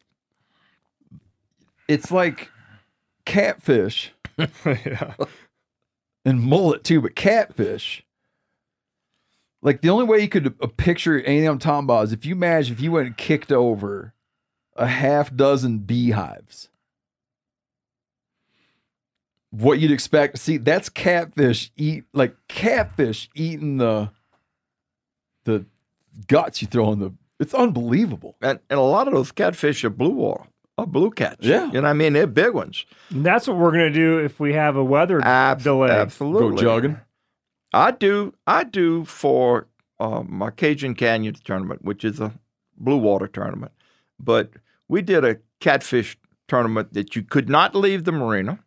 [SPEAKER 1] it's like catfish.
[SPEAKER 5] Yeah.
[SPEAKER 1] And mullet too, but catfish. Like the only way you could picture anything I'm talking about is if you went and kicked over a half dozen beehives. What you'd expect to see, that's catfish eating the guts you throw in the. It's unbelievable.
[SPEAKER 4] And a lot of those catfish are blue cats.
[SPEAKER 1] Yeah.
[SPEAKER 4] They're big ones.
[SPEAKER 6] And that's what we're going to do if we have a weather delay.
[SPEAKER 4] Absolutely.
[SPEAKER 1] Go jogging.
[SPEAKER 4] I do for my Cajun Canyon tournament, which is a blue water tournament. But we did a catfish tournament that you could not leave the marina.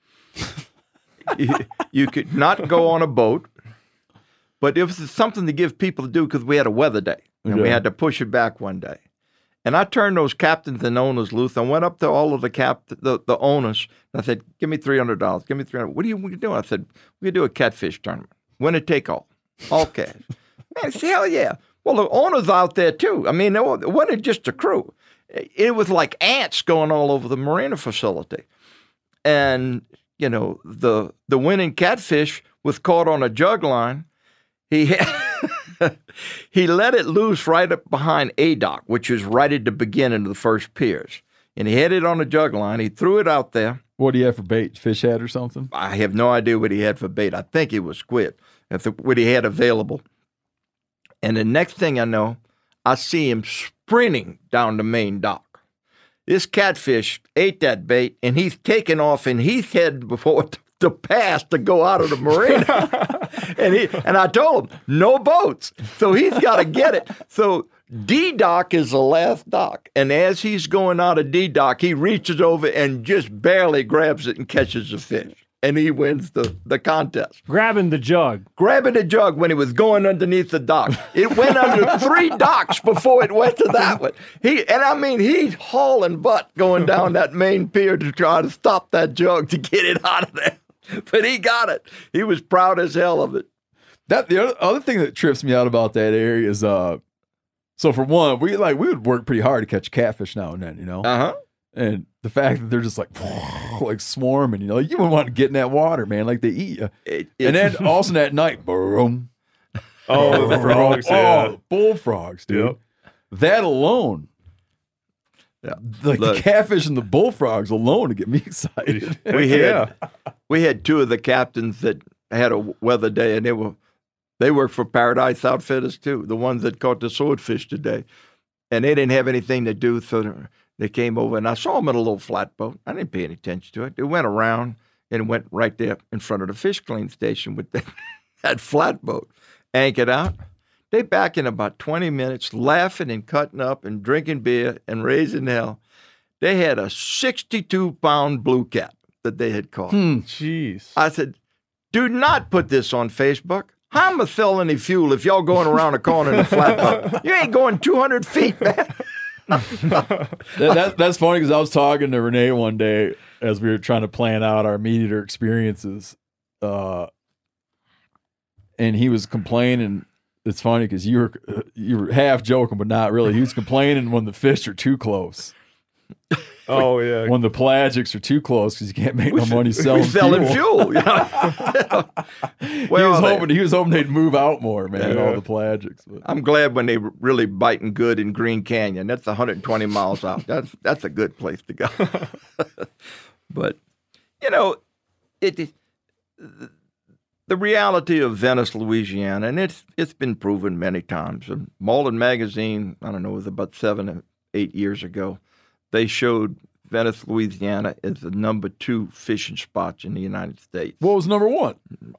[SPEAKER 4] you could not go on a boat. But it was something to give people to do because we had a weather day. And we had to push it back one day. And I turned those captains and owners loose. I went up to all of the owners. And I said, give me $300. Give me $300. What are you doing? I said, we're going to do a catfish tournament. Winner take all cash. Man, hell yeah. Well, the owners out there too. It wasn't just a crew. It was like ants going all over the marina facility. And, the winning catfish was caught on a jug line. He let it loose right up behind A Dock, which is right at the beginning of the first piers. And he had it on a jug line. He threw it out there.
[SPEAKER 1] What do you have for bait? Fish head or something?
[SPEAKER 4] I have no idea what he had for bait. I think it was squid. That's what he had available. And the next thing I know, I see him sprinting down the main dock. This catfish ate that bait, and he's taking off, and he's heading before the pass to go out of the marina. and I told him, no boats. So he's got to get it. So D dock is the last dock. And as he's going out of D dock, he reaches over and just barely grabs it and catches the fish. And he wins the contest.
[SPEAKER 6] Grabbing the jug
[SPEAKER 4] when he was going underneath the dock. It went under 3 docks before it went to that one. He's hauling butt going down that main pier to try to stop that jug to get it out of there. But he got it. He was proud as hell of it.
[SPEAKER 1] The other thing that trips me out about that area is so for one, we would work pretty hard to catch catfish now and then, you know.
[SPEAKER 4] Uh-huh.
[SPEAKER 1] And the fact that they're just like swarming, you know, you wouldn't want to get in that water, man. Like they eat you. And then also at night, boom.
[SPEAKER 5] Oh, the frogs. Yeah.
[SPEAKER 1] Oh, bullfrogs, dude.
[SPEAKER 5] Yep.
[SPEAKER 1] That alone.
[SPEAKER 4] Yeah.
[SPEAKER 1] Like
[SPEAKER 4] Look.
[SPEAKER 1] the catfish and the bullfrogs alone to get me excited.
[SPEAKER 4] We had two of the captains that had a weather day, and they worked for Paradise Outfitters too, the ones that caught the swordfish today. And they didn't have anything to do, so they came over, and I saw them in a little flatboat. I didn't pay any attention to it. It went around and went right there in front of the fish clean station with that flatboat, anchored out. They back in about 20 minutes, laughing and cutting up and drinking beer and raising hell. They had a 62-pound blue cat that they had caught.
[SPEAKER 5] Jeez.
[SPEAKER 4] I said, do not put this on Facebook. How am I sell any fuel if y'all going around a corner in a flatboat? You ain't going 200 feet, man.
[SPEAKER 1] That's funny because I was talking to Renee one day as we were trying to plan out our meat eater experiences. And he was complaining. It's funny because you were half joking, but not really. He was complaining when the fish are too close.
[SPEAKER 5] Oh, yeah.
[SPEAKER 1] When the pelagics are too close because you can't make no money selling
[SPEAKER 4] fuel. You know?
[SPEAKER 1] He was hoping they'd move out more, man, all the pelagics. But.
[SPEAKER 4] I'm glad when they were really biting good in Green Canyon. That's 120 miles out. That's a good place to go. But, you know, the reality of Venice, Louisiana, and it's been proven many times. Marlin Magazine, I don't know, it was about 7 or 8 years ago, they showed Venice, Louisiana as the number 2 fishing spots in the United States.
[SPEAKER 1] What was number 1?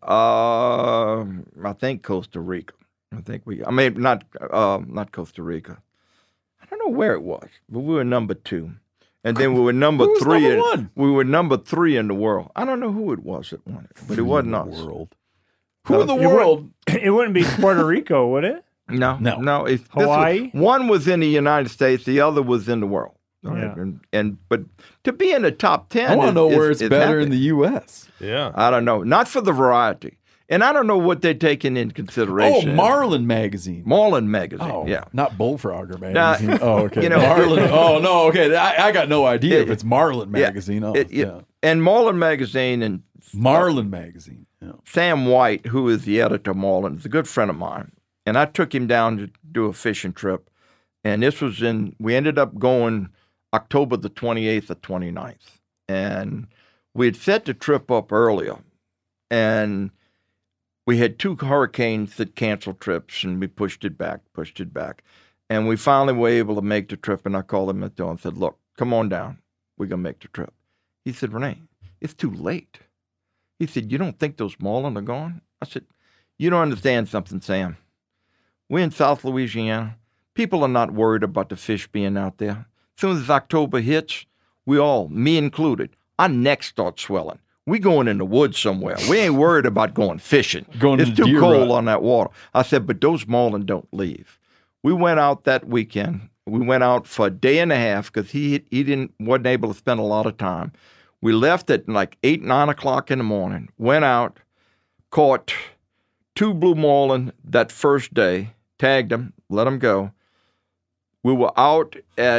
[SPEAKER 4] I think Costa Rica. Not Costa Rica. I don't know where it was, but we were number 2. And then we were number 3.
[SPEAKER 1] Number 1?
[SPEAKER 4] We were number 3 in the world. I don't know who it was that won it, but it wasn't us.
[SPEAKER 1] Who in the world?
[SPEAKER 6] It wouldn't be Puerto Rico, would it?
[SPEAKER 4] No.
[SPEAKER 6] Hawaii?
[SPEAKER 4] One was in the United States, the other was in the world.
[SPEAKER 6] Yeah.
[SPEAKER 4] But to be in the top 10,
[SPEAKER 1] I want to know where it's better in the U.S.
[SPEAKER 5] Yeah.
[SPEAKER 4] I don't know. Not for the variety. And I don't know what they're taking in consideration.
[SPEAKER 1] Oh, Marlin Magazine.
[SPEAKER 4] Marlin Magazine,
[SPEAKER 1] Oh,
[SPEAKER 4] yeah.
[SPEAKER 1] Not Bullfrogger Magazine. Oh, okay.
[SPEAKER 4] You know,
[SPEAKER 1] Marlin. Oh, no, okay. I got no idea if it's Marlin Magazine.
[SPEAKER 4] And Marlin Magazine and
[SPEAKER 1] Marlin Magazine. Yeah.
[SPEAKER 4] Sam White, who is the editor of Marlin, is a good friend of mine. And I took him down to do a fishing trip. And this was we ended up going October the 28th or 29th. And we had set the trip up earlier. And we had 2 hurricanes that canceled trips, and we pushed it back. And we finally were able to make the trip, and I called him at the door and said, look, come on down. We're going to make the trip. He said, Renee, it's too late. He said, you don't think those marlin are gone? I said, you don't understand something, Sam. We're in South Louisiana. People are not worried about the fish being out there. As soon as October hits, we all, me included, our necks start swelling. We going in the woods somewhere. We ain't worried about going fishing.
[SPEAKER 1] It's
[SPEAKER 4] too cold on that water. I said, but those marlin don't leave. We went out that weekend. We went out for a day and a half because he wasn't able to spend a lot of time. We left at like 8, 9 o'clock in the morning, went out, caught 2 blue marlin that first day, tagged them, let them go. We were out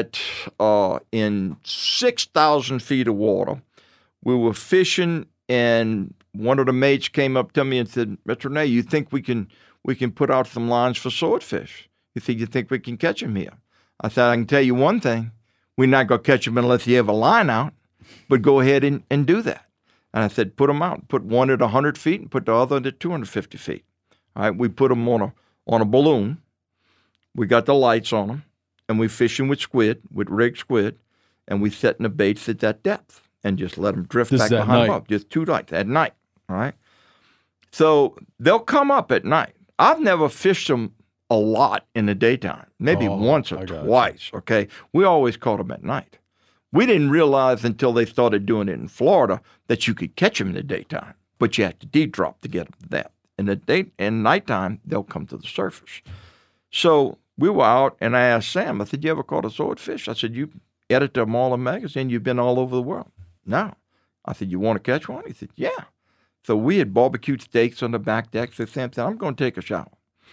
[SPEAKER 4] in 6,000 feet of water. We were fishing, and one of the mates came up to me and said, Mr. Renee, you think we can put out some lines for swordfish? You think we can catch them here? I said, I can tell you one thing. We're not going to catch them unless you have a line out, but go ahead and do that. And I said, put them out. Put one at 100 feet and put the other at 250 feet. All right, we put them on a balloon. We got the lights on them, and we fishing with rigged squid, and we setting the baits at that depth and just let them drift back behind them up. Just 2 lights at night, all right? So they'll come up at night. I've never fished them a lot in the daytime, maybe once or twice, okay? We always caught them at night. We didn't realize until they started doing it in Florida that you could catch them in the daytime, but you had to deep drop to get them to that. In nighttime, they'll come to the surface. So we were out, and I asked Sam, I said, you ever caught a swordfish? I said, you editor of Marlin Magazine, you've been all over the world. No. I said, you want to catch one? He said, yeah. So we had barbecued steaks on the back deck. So Sam said, I'm going to take a shower.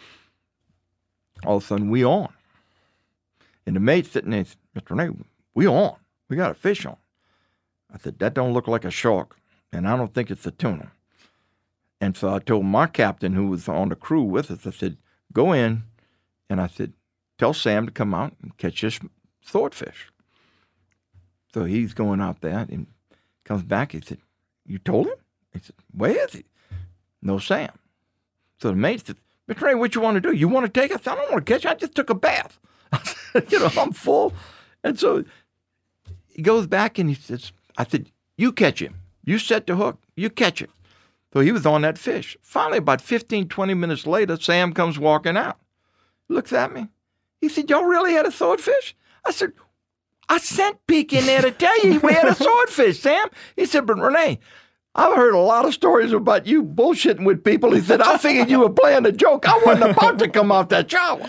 [SPEAKER 4] All of a sudden, we on. And the mate sitting there, Mr. Renee, we on. We got a fish on. I said, that don't look like a shark, and I don't think it's a tuna. And so I told my captain, who was on the crew with us, I said, go in, and I said, tell Sam to come out and catch this swordfish. So he's going out there and comes back. He said, you told him? He said, where is he? No Sam. So the mate said, Mr. Ray, what you want to do? You want to take it? I said, I don't want to catch you. I just took a bath. I said, I'm full. And so he goes back and he says, I said, you catch him. You set the hook. You catch it. So he was on that fish. Finally, about 15, 20 minutes later, Sam comes walking out. He looks at me. He said, y'all really had a swordfish? I said, I sent Peek in there to tell you we had a swordfish, Sam. He said, but Renee, I've heard a lot of stories about you bullshitting with people. He said, I figured you were playing a joke. I wasn't about to come off that shower.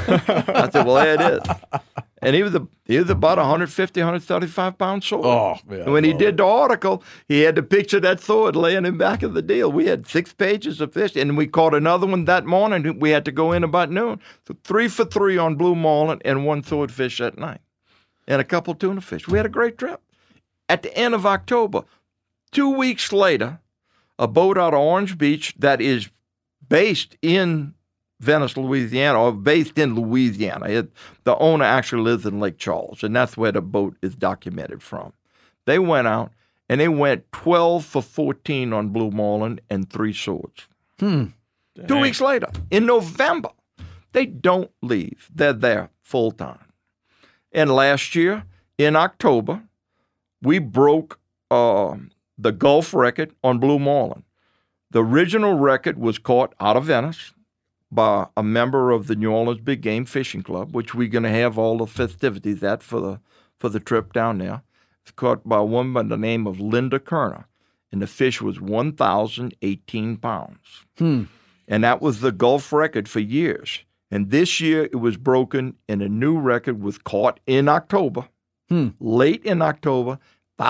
[SPEAKER 4] I said, well, there it is. And he was about 150, 135-pound sword.
[SPEAKER 1] Oh, man.
[SPEAKER 4] And when he did the article, he had to picture that sword laying in back of the deal. We had 6 pages of fish, and we caught another one that morning. We had to go in about noon. So 3 for 3 on blue marlin and 1 swordfish at night. And a couple tuna fish. We had a great trip. At the end of October, 2 weeks later, a boat out of Orange Beach that is based in Venice, Louisiana, or based in Louisiana. The owner actually lives in Lake Charles, and that's where the boat is documented from. They went out, and they went 12 for 14 on blue marlin and 3 swords. 2 weeks later, in November, they don't leave. They're there full time. And last year, in October, we broke the Gulf record on blue marlin. The original record was caught out of Venice by a member of the New Orleans Big Game Fishing Club, which we're going to have all the festivities at for the trip down there. It's caught by a woman by the name of Linda Kerner, and the fish was 1,018 pounds. And that was the Gulf record for years. And this year it was broken, and a new record was caught in October, late in October,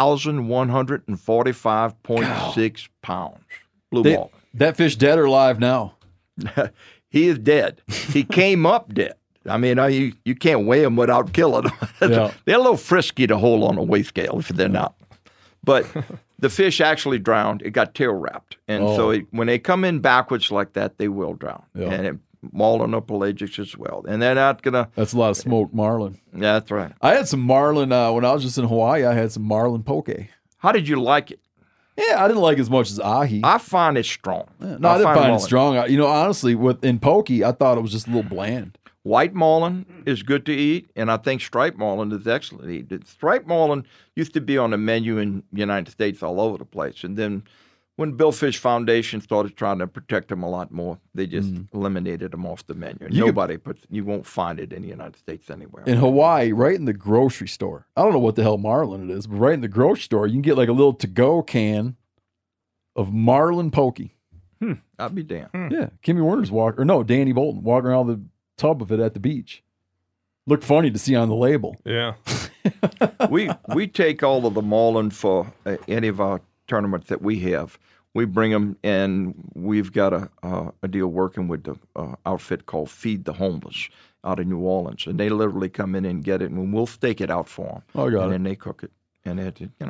[SPEAKER 4] 1,145.6 pounds. Blue marlin.
[SPEAKER 1] That fish dead or alive now?
[SPEAKER 4] He is dead. He came up dead. I mean, you can't weigh him without killing him.
[SPEAKER 1] Yeah.
[SPEAKER 4] They're a little frisky to hold on a weigh scale if they're not. But the fish actually drowned. It got tail wrapped. And so when they come in backwards like that, they will drown.
[SPEAKER 1] Yeah.
[SPEAKER 4] And marlin or pelagics as well. And they're not going to.
[SPEAKER 1] That's a lot of smoked marlin.
[SPEAKER 4] Yeah, that's right.
[SPEAKER 1] I had some marlin when I was just in Hawaii. I had some marlin poke.
[SPEAKER 4] How did you like it?
[SPEAKER 1] Yeah, I didn't like it as much as ahi.
[SPEAKER 4] I find it strong.
[SPEAKER 1] No, I didn't find it strong. Honestly, in poke, I thought it was just a little bland.
[SPEAKER 4] White marlin is good to eat, and I think striped marlin is excellent to eat. Striped marlin used to be on the menu in the United States all over the place. And then when Billfish Foundation started trying to protect them a lot more, they just eliminated them off the menu. You won't find it in the United States anywhere.
[SPEAKER 1] In Hawaii, right in the grocery store. I don't know what the hell marlin it is, but right in the grocery store, you can get like a little to-go can of marlin poke.
[SPEAKER 4] I'll be damned.
[SPEAKER 1] Yeah, Kimmy Werner's Danny Bolton walking around the tub of it at the beach. Looked funny to see on the label.
[SPEAKER 5] Yeah.
[SPEAKER 4] We take all of the marlin for any of our tournaments that we have. We bring them, and we've got a deal working with the outfit called Feed the Homeless out of New Orleans, and they literally come in and get it, and we'll stake it out for them.
[SPEAKER 1] Oh, got it.
[SPEAKER 4] And then they cook it, and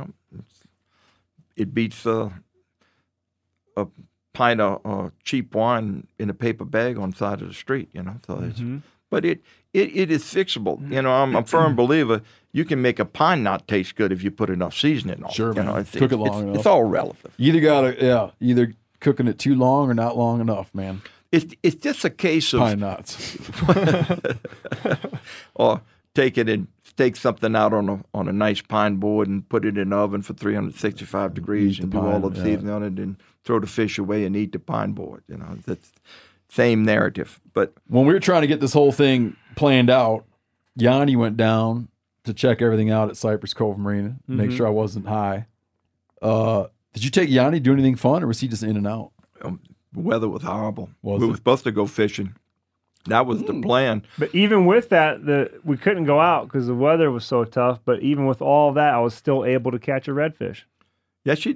[SPEAKER 4] it beats a pint of cheap wine in a paper bag on the side of the street. So but it is fixable. I'm a firm believer. You can make a pine not taste good if you put enough seasoning on it.
[SPEAKER 1] Sure, man.
[SPEAKER 4] Cook
[SPEAKER 1] it long enough.
[SPEAKER 4] It's all relative.
[SPEAKER 1] You either cooking it too long or not long enough, man.
[SPEAKER 4] It's just a case of
[SPEAKER 1] Pine knots.
[SPEAKER 4] or take it and stake something out on a nice pine board and put it in the oven for 365 degrees and do all of the seasoning on it and throw the fish away and eat the pine board. That's same narrative. But
[SPEAKER 1] when we were trying to get this whole thing planned out, Yanni went down to check everything out at Cypress Cove Marina, make sure I wasn't high. Did you take Yanni, do anything fun, or was he just in and out?
[SPEAKER 4] The weather was horrible. We
[SPEAKER 1] it?
[SPEAKER 4] were supposed to go fishing. That was the plan.
[SPEAKER 6] But even with that, we couldn't go out because the weather was so tough. But even with all of that, I was still able to catch a redfish.
[SPEAKER 4] Yes, you did.
[SPEAKER 1] Oh.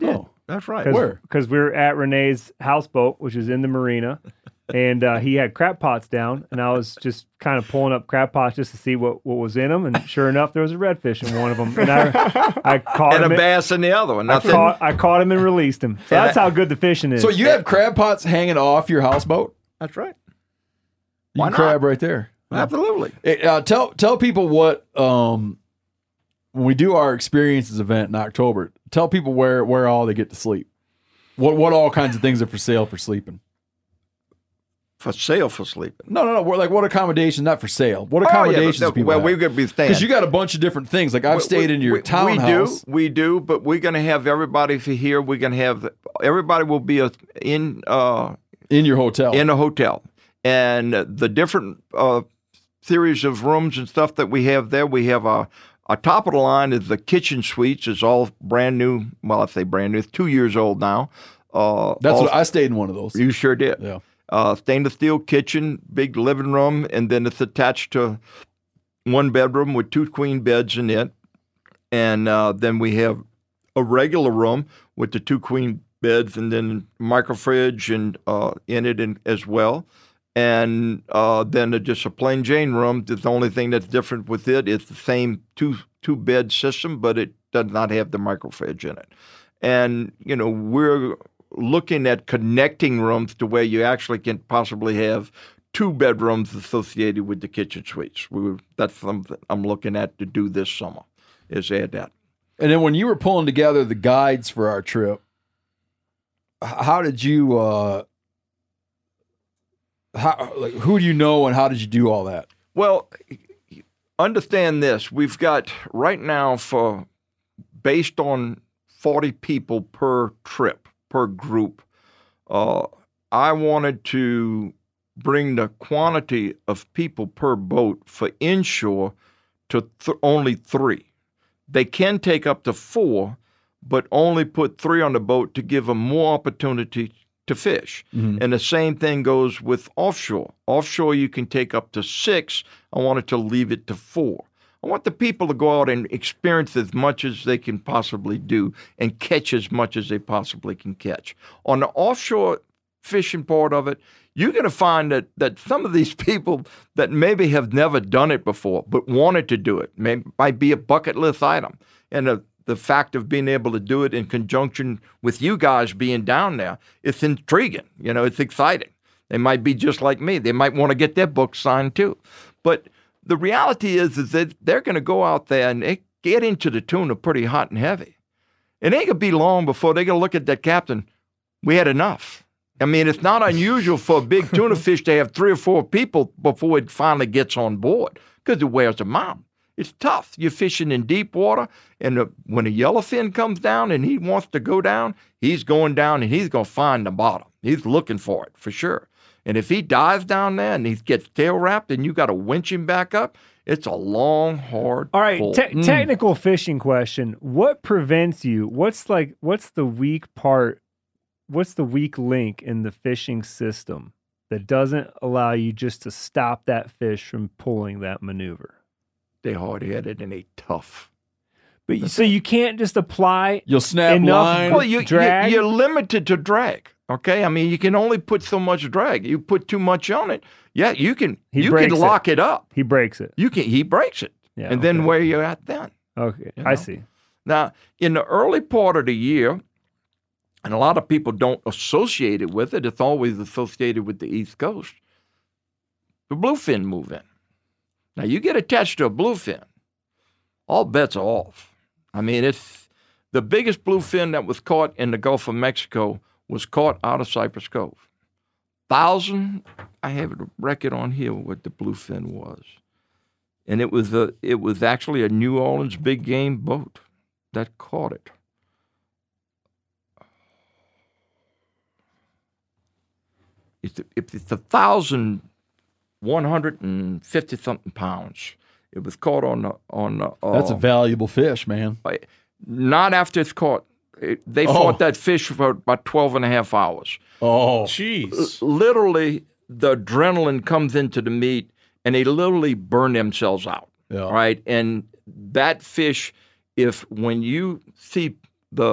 [SPEAKER 4] That's right.
[SPEAKER 1] Where?
[SPEAKER 6] Because we were at Renee's houseboat, which is in the marina, and he had crab pots down, and I was just kind of pulling up crab pots just to see what was in them, and sure enough, there was a redfish in one of them, and I caught
[SPEAKER 4] And
[SPEAKER 6] him.
[SPEAKER 4] a bass in the other one.
[SPEAKER 6] I caught him and released him. So that's how good the fishing is.
[SPEAKER 1] So you have crab pots hanging off your houseboat?
[SPEAKER 4] That's right.
[SPEAKER 1] You
[SPEAKER 4] Why
[SPEAKER 1] can
[SPEAKER 4] not?
[SPEAKER 1] crab right there.
[SPEAKER 4] Absolutely.
[SPEAKER 1] Tell people what when we do our experiences event in October. Tell people where all they get to sleep. What all kinds of things are for sale for sleeping?
[SPEAKER 4] For sale for sleeping.
[SPEAKER 1] No. What accommodations? Not for sale. What accommodations? do people
[SPEAKER 4] well,
[SPEAKER 1] have?
[SPEAKER 4] we're going to be staying.
[SPEAKER 1] Because you got a bunch of different things. Like I've stayed in your townhouse.
[SPEAKER 4] We do, but we're going to have everybody for here. We're going to have everybody will be in
[SPEAKER 1] your hotel.
[SPEAKER 4] In a hotel, and the different series of rooms and stuff that we have there. We have a top of the line is the kitchen suites. It's all brand new. Well, I say brand new. It's 2 years old now.
[SPEAKER 1] That's what I stayed in one of those.
[SPEAKER 4] You sure did.
[SPEAKER 1] Yeah.
[SPEAKER 4] Stainless steel kitchen, big living room, and then it's attached to one bedroom with 2 queen beds in it. And then we have a regular room with the 2 queen beds and then micro fridge and in it as well. And then just a plain Jane room. The only thing that's different with it is the same two bed system, but it does not have the micro fridge in it. And, we're looking at connecting rooms to where you actually can possibly have 2 bedrooms associated with the kitchen suites. That's something I'm looking at to do this summer, is add that.
[SPEAKER 1] And then when you were pulling together the guides for our trip, how did you, who do you know and how did you do all that?
[SPEAKER 4] Well, understand this. We've got right now based on 40 people per trip, per group, I wanted to bring the quantity of people per boat for inshore to only 3. They can take up to 4, but only put 3 on the boat to give them more opportunity to fish. Mm-hmm. And the same thing goes with offshore. Offshore, you can take up to 6. I wanted to leave it to 4. I want the people to go out and experience as much as they can possibly do and catch as much as they possibly can catch. On the offshore fishing part of it, you're going to find that some of these people that maybe have never done it before but wanted to do it might be a bucket list item. And the fact of being able to do it in conjunction with you guys being down there, it's intriguing. It's exciting. They might be just like me. They might want to get their book signed too. But the reality is that they're going to go out there and they get into the tuna pretty hot and heavy. It ain't going to be long before they're going to look at that captain. We had enough. I mean, it's not unusual for a big tuna fish to have 3 or 4 people before it finally gets on board because it wears them out. It's tough. You're fishing in deep water, and when a yellowfin comes down and he wants to go down, he's going down and he's going to find the bottom. He's looking for it for sure. And if he dives down there and he gets tail wrapped and you got to winch him back up, it's a long, hard
[SPEAKER 6] All right,
[SPEAKER 4] pull.
[SPEAKER 6] Technical fishing question. What prevents you? What's the weak part? What's the weak link in the fishing system that doesn't allow you just to stop that fish from pulling that maneuver?
[SPEAKER 4] They're hard-headed and they tough.
[SPEAKER 6] But so you can't just apply
[SPEAKER 1] You'll snap
[SPEAKER 6] enough
[SPEAKER 1] line.
[SPEAKER 4] Well,
[SPEAKER 6] drag?
[SPEAKER 4] you're limited to drag. Okay, I mean you can only put so much drag. You put too much on it, you can lock it up.
[SPEAKER 6] He breaks it.
[SPEAKER 4] He breaks it,
[SPEAKER 6] Yeah,
[SPEAKER 4] and then where you at then?
[SPEAKER 6] Okay,
[SPEAKER 4] You
[SPEAKER 6] I
[SPEAKER 4] know?
[SPEAKER 6] see.
[SPEAKER 4] Now, in the early part of the year, and a lot of people don't associate it with it. It's always associated with the East Coast. The bluefin move in. Now you get attached to a bluefin, all bets are off. I mean, it's the biggest bluefin that was caught in the Gulf of Mexico was caught out of Cypress Cove. 1,000. I have a record on here what the bluefin was, and it was actually a New Orleans big game boat that caught it. It's 1,150 something pounds. It was caught on.
[SPEAKER 1] That's a valuable fish, man.
[SPEAKER 4] Not after it's caught. They fought that fish for about 12 and a half hours.
[SPEAKER 1] Oh,
[SPEAKER 5] jeez!
[SPEAKER 4] Literally, the adrenaline comes into the meat, and they literally burn themselves out.
[SPEAKER 1] Yeah.
[SPEAKER 4] Right, and that fish, when you see the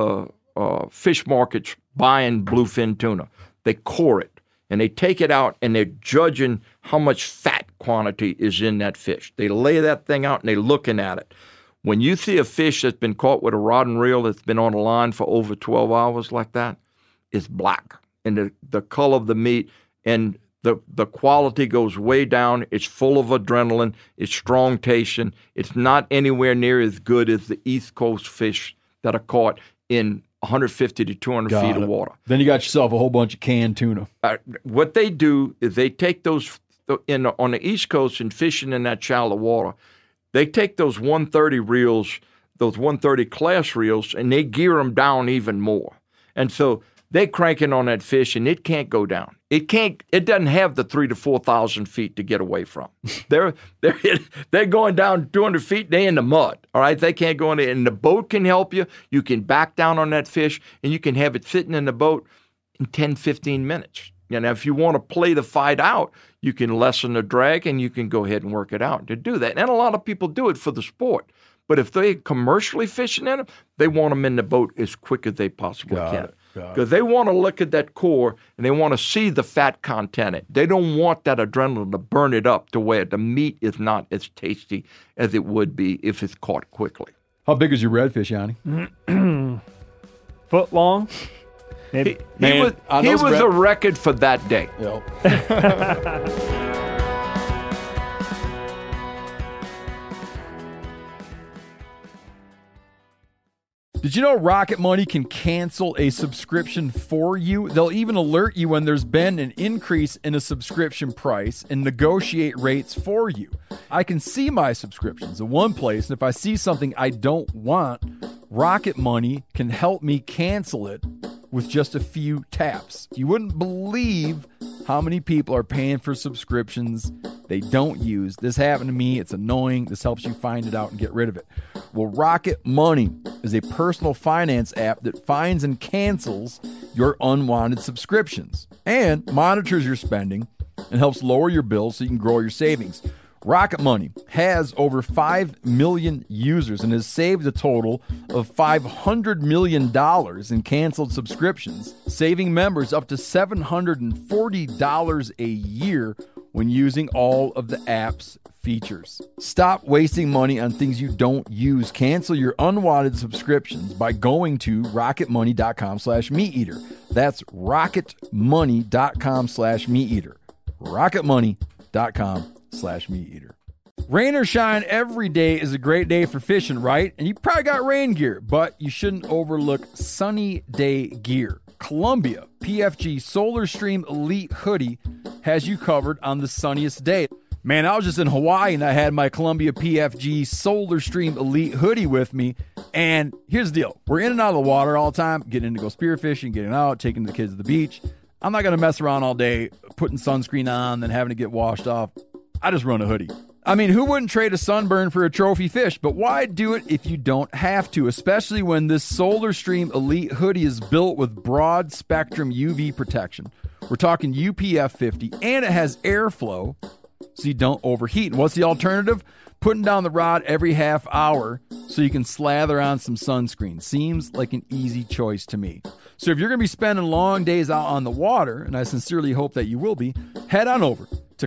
[SPEAKER 4] fish markets buying bluefin tuna. They core it, and they take it out, and they're judging how much fat quantity is in that fish. They lay that thing out, and they're looking at it. When you see a fish that's been caught with a rod and reel that's been on a line for over 12 hours like that, it's black. And the color of the meat and the quality goes way down. It's full of adrenaline. It's strong tasting. It's not anywhere near as good as the East Coast fish that are caught in 150 to 200 feet of water.
[SPEAKER 1] Then you got yourself a whole bunch of canned tuna.
[SPEAKER 4] What they do is they take those on the East Coast and fishing in that shallow water. They take those 130 reels, those 130 class reels, and they gear them down even more. And so they're cranking on that fish, and it can't go down. It doesn't have the 3,000 to 4,000 feet to get away from. They're going down 200 feet. They're in the mud. All right, they can't go in there. And the boat can help you. You can back down on that fish, and you can have it sitting in the boat in 10, 15 minutes. And if you want to play the fight out, you can lessen the drag, and you can go ahead and work it out to do that. And a lot of people do it for the sport. But if they're commercially fishing in them, they want them in the boat as quick as they possibly can. Because they want to look at that core, and they want to see the fat content in it. They don't want that adrenaline to burn it up to where the meat is not as tasty as it would be if it's caught quickly.
[SPEAKER 1] How big is your redfish, Yanni?
[SPEAKER 6] Foot long.
[SPEAKER 4] He was a record for that day.
[SPEAKER 1] Yep. Did you know Rocket Money can cancel a subscription for you? They'll even alert you when there's been an increase in a subscription price and negotiate rates for you. I can see my subscriptions in one place, and if I see something I don't want, Rocket Money can help me cancel it with just a few taps. You wouldn't believe how many people are paying for subscriptions they don't use. This happened to me. It's annoying. This helps you find it out and get rid of it. Well, Rocket Money is a personal finance app that finds and cancels your unwanted subscriptions and monitors your spending and helps lower your bills so you can grow your savings. Rocket Money has over 5 million users and has saved a total of $500 million in canceled subscriptions, saving members up to $740 a year when using all of the app's features. Stop wasting money on things you don't use. Cancel your unwanted subscriptions by going to rocketmoney.com/meateater. That's rocketmoney.com/meateater. rocketmoney.com/meateater. Rain or shine, every day is a great day for fishing, right? And you probably got rain gear, but you shouldn't overlook sunny day gear. Columbia PFG Solar Stream Elite Hoodie has you covered on the sunniest day. Man, I was just in Hawaii and I had my Columbia PFG Solar Stream Elite Hoodie with me. And here's the deal. We're in and out of the water all the time, getting in to go spearfishing, getting out, taking the kids to the beach. I'm not going to mess around all day, putting sunscreen on, then having to get washed off. I just run a hoodie. I mean, who wouldn't trade a sunburn for a trophy fish? But why do it if you don't have to, especially when this Solar Stream Elite Hoodie is built with broad spectrum UV protection. We're talking UPF 50, and it has airflow so you don't overheat. And what's the alternative? Putting down the rod every half hour so you can slather on some sunscreen. Seems like an easy choice to me. So if you're going to be spending long days out on the water, and I sincerely hope that you will be, head on over to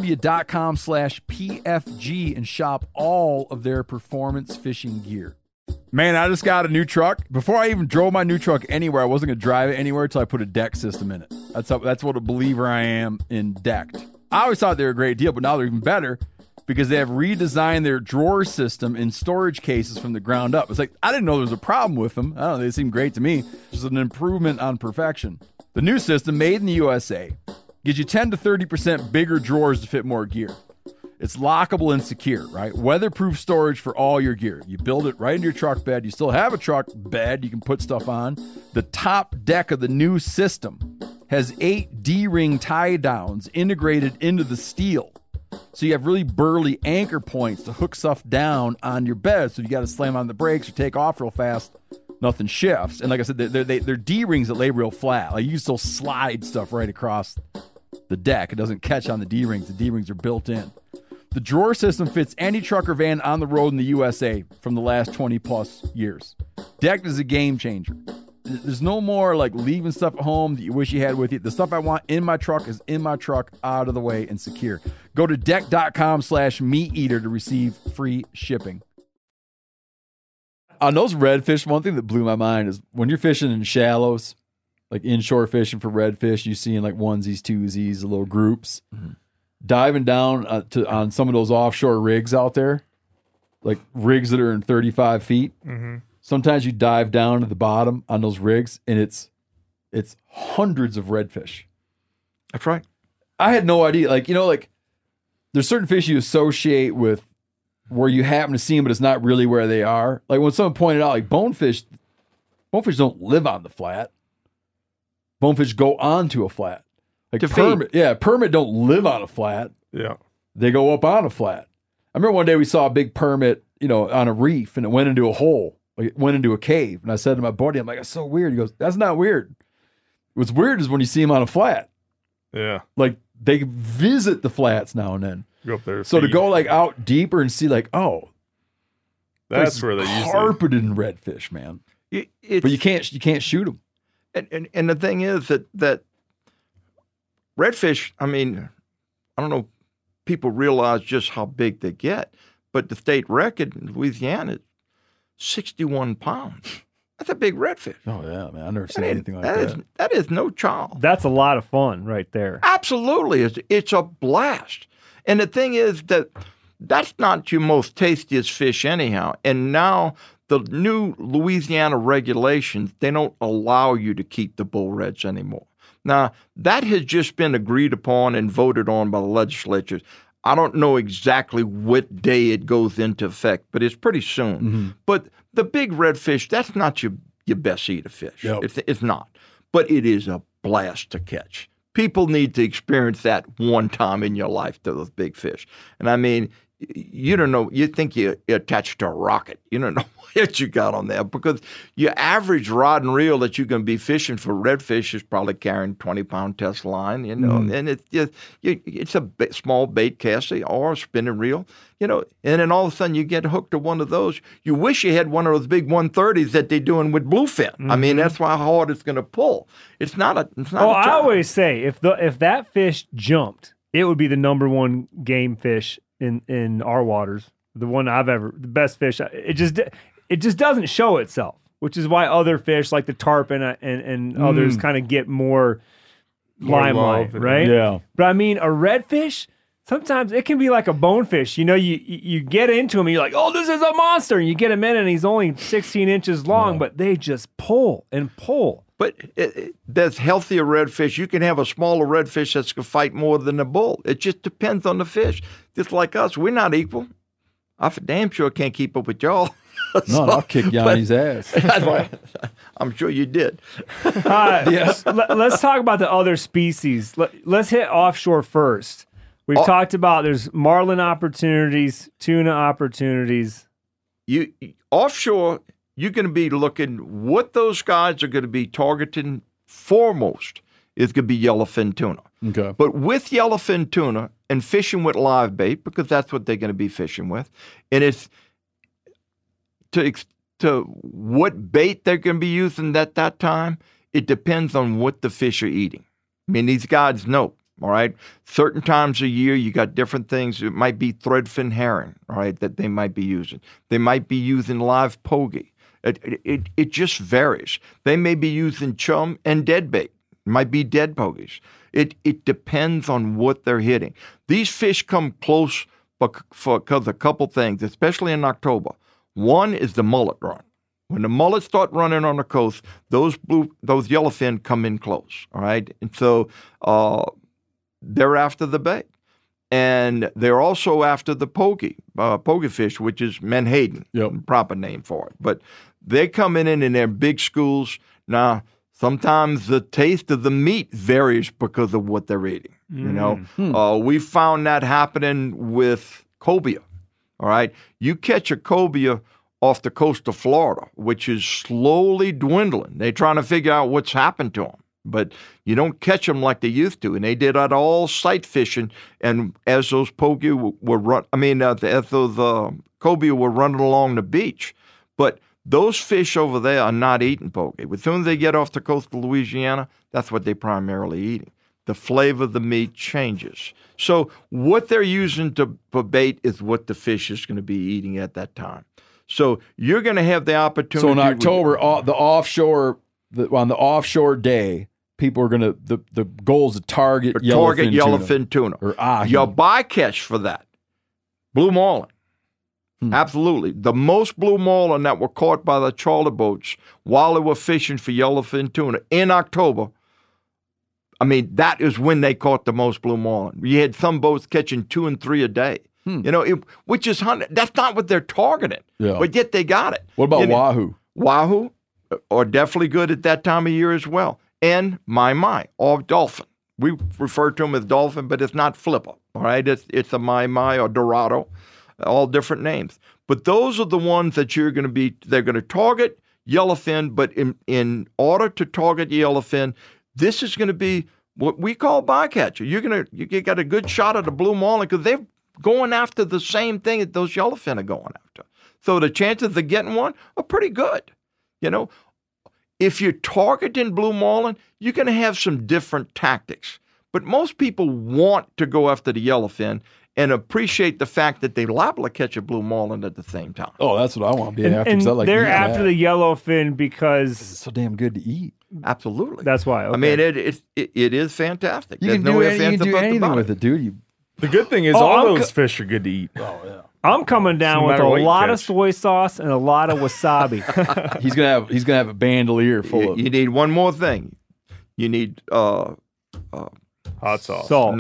[SPEAKER 1] Columbia.com/PFG and shop all of their performance fishing gear. Man, I just got a new truck. Before I even drove my new truck anywhere, I wasn't going to drive it anywhere until I put a deck system in it. That's what a believer I am in decked. I always thought they were a great deal, but now they're even better because they have redesigned their drawer system and storage cases from the ground up. It's like, I didn't know there was a problem with them. I don't know, they seem great to me. Just an improvement on perfection. The new system, made in the USA, gives you 10 to 30% bigger drawers to fit more gear. It's lockable and secure, right? Weatherproof storage for all your gear. You build it right into your truck bed. You still have a truck bed you can put stuff on. The top deck of the new system has 8 D-ring tie downs integrated into the steel. So you have really burly anchor points to hook stuff down on your bed. So you got to slam on the brakes or take off real fast. Nothing shifts. And like I said, they're D-rings that lay real flat. Like you can still slide stuff right across the deck. It doesn't catch on the D-rings. The D-rings are built in. The drawer system fits any truck or van on the road in the USA from the last 20 plus years. Decked is a game changer. There's no more like leaving stuff at home that you wish you had with you. The stuff I want in my truck is in my truck, out of the way and secure. Go to deck.com/meateater to receive free shipping. On those redfish, one thing that blew my mind is when you're fishing in shallows, like inshore fishing for redfish, you see in like onesies, twosies, the little groups, diving down on some of those offshore rigs out there, like rigs that are in 35 feet. Sometimes you dive down to the bottom on those rigs, and it's hundreds of redfish.
[SPEAKER 4] That's right.
[SPEAKER 1] I had no idea. Like, like there's certain fish you associate with where you happen to see them, but it's not really where they are. Like when someone pointed out, like bonefish don't live on the flat. Bonefish go onto a flat. Like permit don't live on a flat.
[SPEAKER 5] Yeah.
[SPEAKER 1] They go up on a flat. I remember one day we saw a big permit, on a reef, and it went into a hole. Like it went into a cave. And I said to my buddy, I'm like, that's so weird. He goes, that's not weird. What's weird is when you see them on a flat.
[SPEAKER 5] Yeah.
[SPEAKER 1] Like they visit the flats now and then.
[SPEAKER 5] Go up there.
[SPEAKER 1] So to go like out deeper and see like, oh,
[SPEAKER 5] that's where they usually
[SPEAKER 1] carpeted in redfish, man. But you can't shoot them.
[SPEAKER 4] And the thing is that redfish, I mean, I don't know, people realize just how big they get, but the state record in Louisiana is 61 pounds. That's a big redfish.
[SPEAKER 1] Oh, yeah, man. I've never seen anything like that.
[SPEAKER 4] That is no child.
[SPEAKER 6] That's a lot of fun right there.
[SPEAKER 4] Absolutely. It's a blast. And the thing is that's not your most tastiest fish anyhow. And now the new Louisiana regulations, they don't allow you to keep the bull reds anymore. Now, that has just been agreed upon and voted on by the legislatures. I don't know exactly what day it goes into effect, but it's pretty soon. Mm-hmm. But the big redfish, that's not your best eater fish.
[SPEAKER 1] Yep.
[SPEAKER 4] It's not. But it is a blast to catch. People need to experience that one time in your life to those big fish. And I mean, you don't know, you think you're attached to a rocket. You don't know what you got on there because your average rod and reel that you're going to be fishing for redfish is probably carrying 20-pound test line, and it's a small bait casting or a spinning reel, and then all of a sudden you get hooked to one of those. You wish you had one of those big 130s that they're doing with bluefin. Mm-hmm. I mean, that's how hard it's going to pull. It's not a job.
[SPEAKER 6] I always say if that fish jumped, it would be the number one game fish in our waters, the best fish. It just doesn't show itself, which is why other fish like the tarpon and others kind of get more limelight, right?
[SPEAKER 1] Yeah.
[SPEAKER 6] But I mean, a redfish, sometimes it can be like a bonefish. You get into him and you're like, oh, this is a monster. And you get him in and he's only 16 inches long, but they just pull and pull.
[SPEAKER 4] But there's healthier redfish. You can have a smaller redfish that's going to fight more than a bull. It just depends on the fish. Just like us, we're not equal. I for damn sure can't keep up with y'all.
[SPEAKER 1] No, I'll kick Yanni's ass.
[SPEAKER 4] That's right. I'm sure you did.
[SPEAKER 6] Yes. Let's talk about the other species. Let's hit offshore first. We've talked about there's marlin opportunities, tuna opportunities.
[SPEAKER 4] Offshore, you're going to be looking, what those guys are going to be targeting foremost is going to be yellowfin tuna.
[SPEAKER 1] Okay.
[SPEAKER 4] But with yellowfin tuna and fishing with live bait, because that's what they're going to be fishing with, and it's to what bait they're going to be using at that time, it depends on what the fish are eating. I mean, these guys know, all right? Certain times a year, you got different things. It might be threadfin herring, all right, that they might be using. They might be using live pogie. It just varies. They may be using chum and dead bait. It might be dead pogies. It depends on what they're hitting. These fish come close because a couple things, especially in October. One is the mullet run. When the mullets start running on the coast, those yellowfin come in close, all right? And so they're after the bait. And they're also after the pogie fish, which is menhaden, proper name for it. But they're coming in their big schools. Now, sometimes the taste of the meat varies because of what they're eating. We found that happening with cobia. All right, you catch a cobia off the coast of Florida, which is slowly dwindling. They're trying to figure out what's happened to them, but you don't catch them like they used to. And they did that all sight fishing. And as those cobia were running along the beach, but those fish over there are not eating poke. As soon as they get off the coast of Louisiana, that's what they're primarily eating. The flavor of the meat changes. So what they're using for bait is what the fish is going to be eating at that time. So you're going to have the opportunity.
[SPEAKER 1] So in October, on the offshore day, people are going to the goal is to target yellowfin
[SPEAKER 4] tuna
[SPEAKER 1] or ahi.
[SPEAKER 4] Your bycatch for that, blue marlin. Absolutely. The most blue marlin that were caught by the charter boats while they were fishing for yellowfin tuna in October. I mean, that is when they caught the most blue marlin. You had some boats catching 2 and 3 a day. Which is that's not what they're targeting.
[SPEAKER 1] Yeah.
[SPEAKER 4] But yet they got it.
[SPEAKER 1] What about wahoo?
[SPEAKER 4] Wahoo are definitely good at that time of year as well. And mai, or dolphin. We refer to them as dolphin, but it's not flipper. All right, it's a mai or dorado, all different names. But those are the ones that they're going to target yellowfin. But in order to target yellowfin, this is going to be what we call bycatcher. You got a good shot at the blue marlin because they're going after the same thing that those yellowfin are going after. So the chances of getting one are pretty good. If you're targeting blue marlin, you're going to have some different tactics. But most people want to go after the yellowfin and appreciate the fact that they're liable to catch a blue marlin at the same time.
[SPEAKER 1] Oh, that's what I want to be after.
[SPEAKER 6] And
[SPEAKER 1] I like
[SPEAKER 6] they're after the yellowfin because
[SPEAKER 1] it's so damn good to eat.
[SPEAKER 4] Absolutely.
[SPEAKER 6] That's why. Okay.
[SPEAKER 4] I mean, it is fantastic.
[SPEAKER 1] You can do anything with it, dude.
[SPEAKER 5] The good thing is all those fish are good to eat.
[SPEAKER 1] Oh, yeah.
[SPEAKER 6] I'm coming down with a lot of soy sauce and a lot of wasabi.
[SPEAKER 1] He's gonna have a bandolier full of.
[SPEAKER 4] You need one more thing. You need
[SPEAKER 5] hot sauce.
[SPEAKER 6] Salt.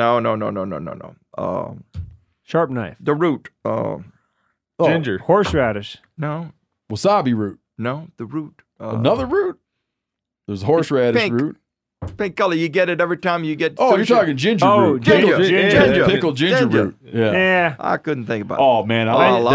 [SPEAKER 4] No.
[SPEAKER 6] Sharp knife.
[SPEAKER 4] The root.
[SPEAKER 5] Ginger.
[SPEAKER 6] Horseradish.
[SPEAKER 4] No.
[SPEAKER 1] Wasabi root.
[SPEAKER 4] No, the root.
[SPEAKER 1] Another root. There's horseradish root.
[SPEAKER 4] Pink color. You get it every time you get.
[SPEAKER 1] Oh,
[SPEAKER 4] sushi.
[SPEAKER 1] you're talking ginger root.
[SPEAKER 4] Oh, ginger.
[SPEAKER 1] Pickled ginger root.
[SPEAKER 6] Yeah.
[SPEAKER 4] I couldn't think about it.
[SPEAKER 1] Oh man,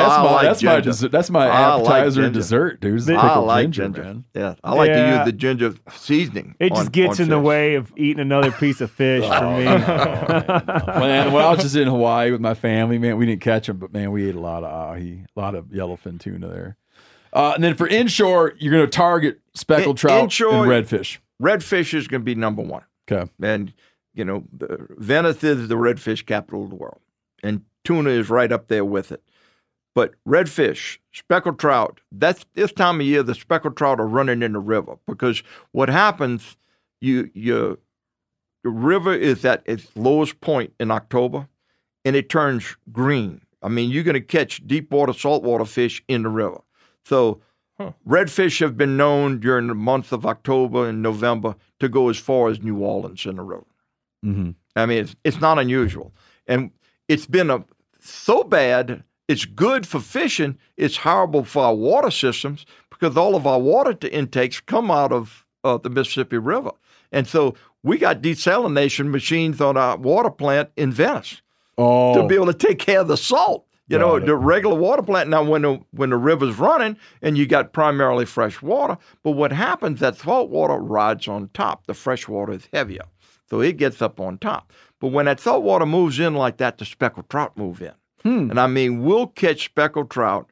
[SPEAKER 1] that's my appetizer and dessert, dude.
[SPEAKER 4] I like ginger, man. Yeah, I like to use the ginger seasoning.
[SPEAKER 6] It just gets in the way of eating another piece of fish for me.
[SPEAKER 1] Man, when I was just in Hawaii with my family, man, we didn't catch them, but man, we ate a lot of ahi, a lot of yellowfin tuna there. And then for inshore, you're going to target speckled trout and redfish.
[SPEAKER 4] Redfish is going to be number one.
[SPEAKER 1] Okay.
[SPEAKER 4] And, Venice is the redfish capital of the world. And tuna is right up there with it. But redfish, speckled trout, that's this time of year, the speckled trout are running in the river. Because what happens, the river is at its lowest point in October, and it turns green. I mean, you're going to catch deep water, saltwater fish in the river. So redfish have been known during the month of October and November to go as far as New Orleans in the river.
[SPEAKER 1] Mm-hmm.
[SPEAKER 4] I mean, it's not unusual. And it's been so bad, it's good for fishing. It's horrible for our water systems because all of our water intakes come out of the Mississippi River. And so we got desalination machines on our water plant in Venice to be able to take care of the salt. The regular water plant, now when the river's running and you got primarily fresh water, but what happens, that salt water rides on top. The fresh water is heavier, so it gets up on top. But when that salt water moves in like that, the speckled trout move in. And I mean, we'll catch speckled trout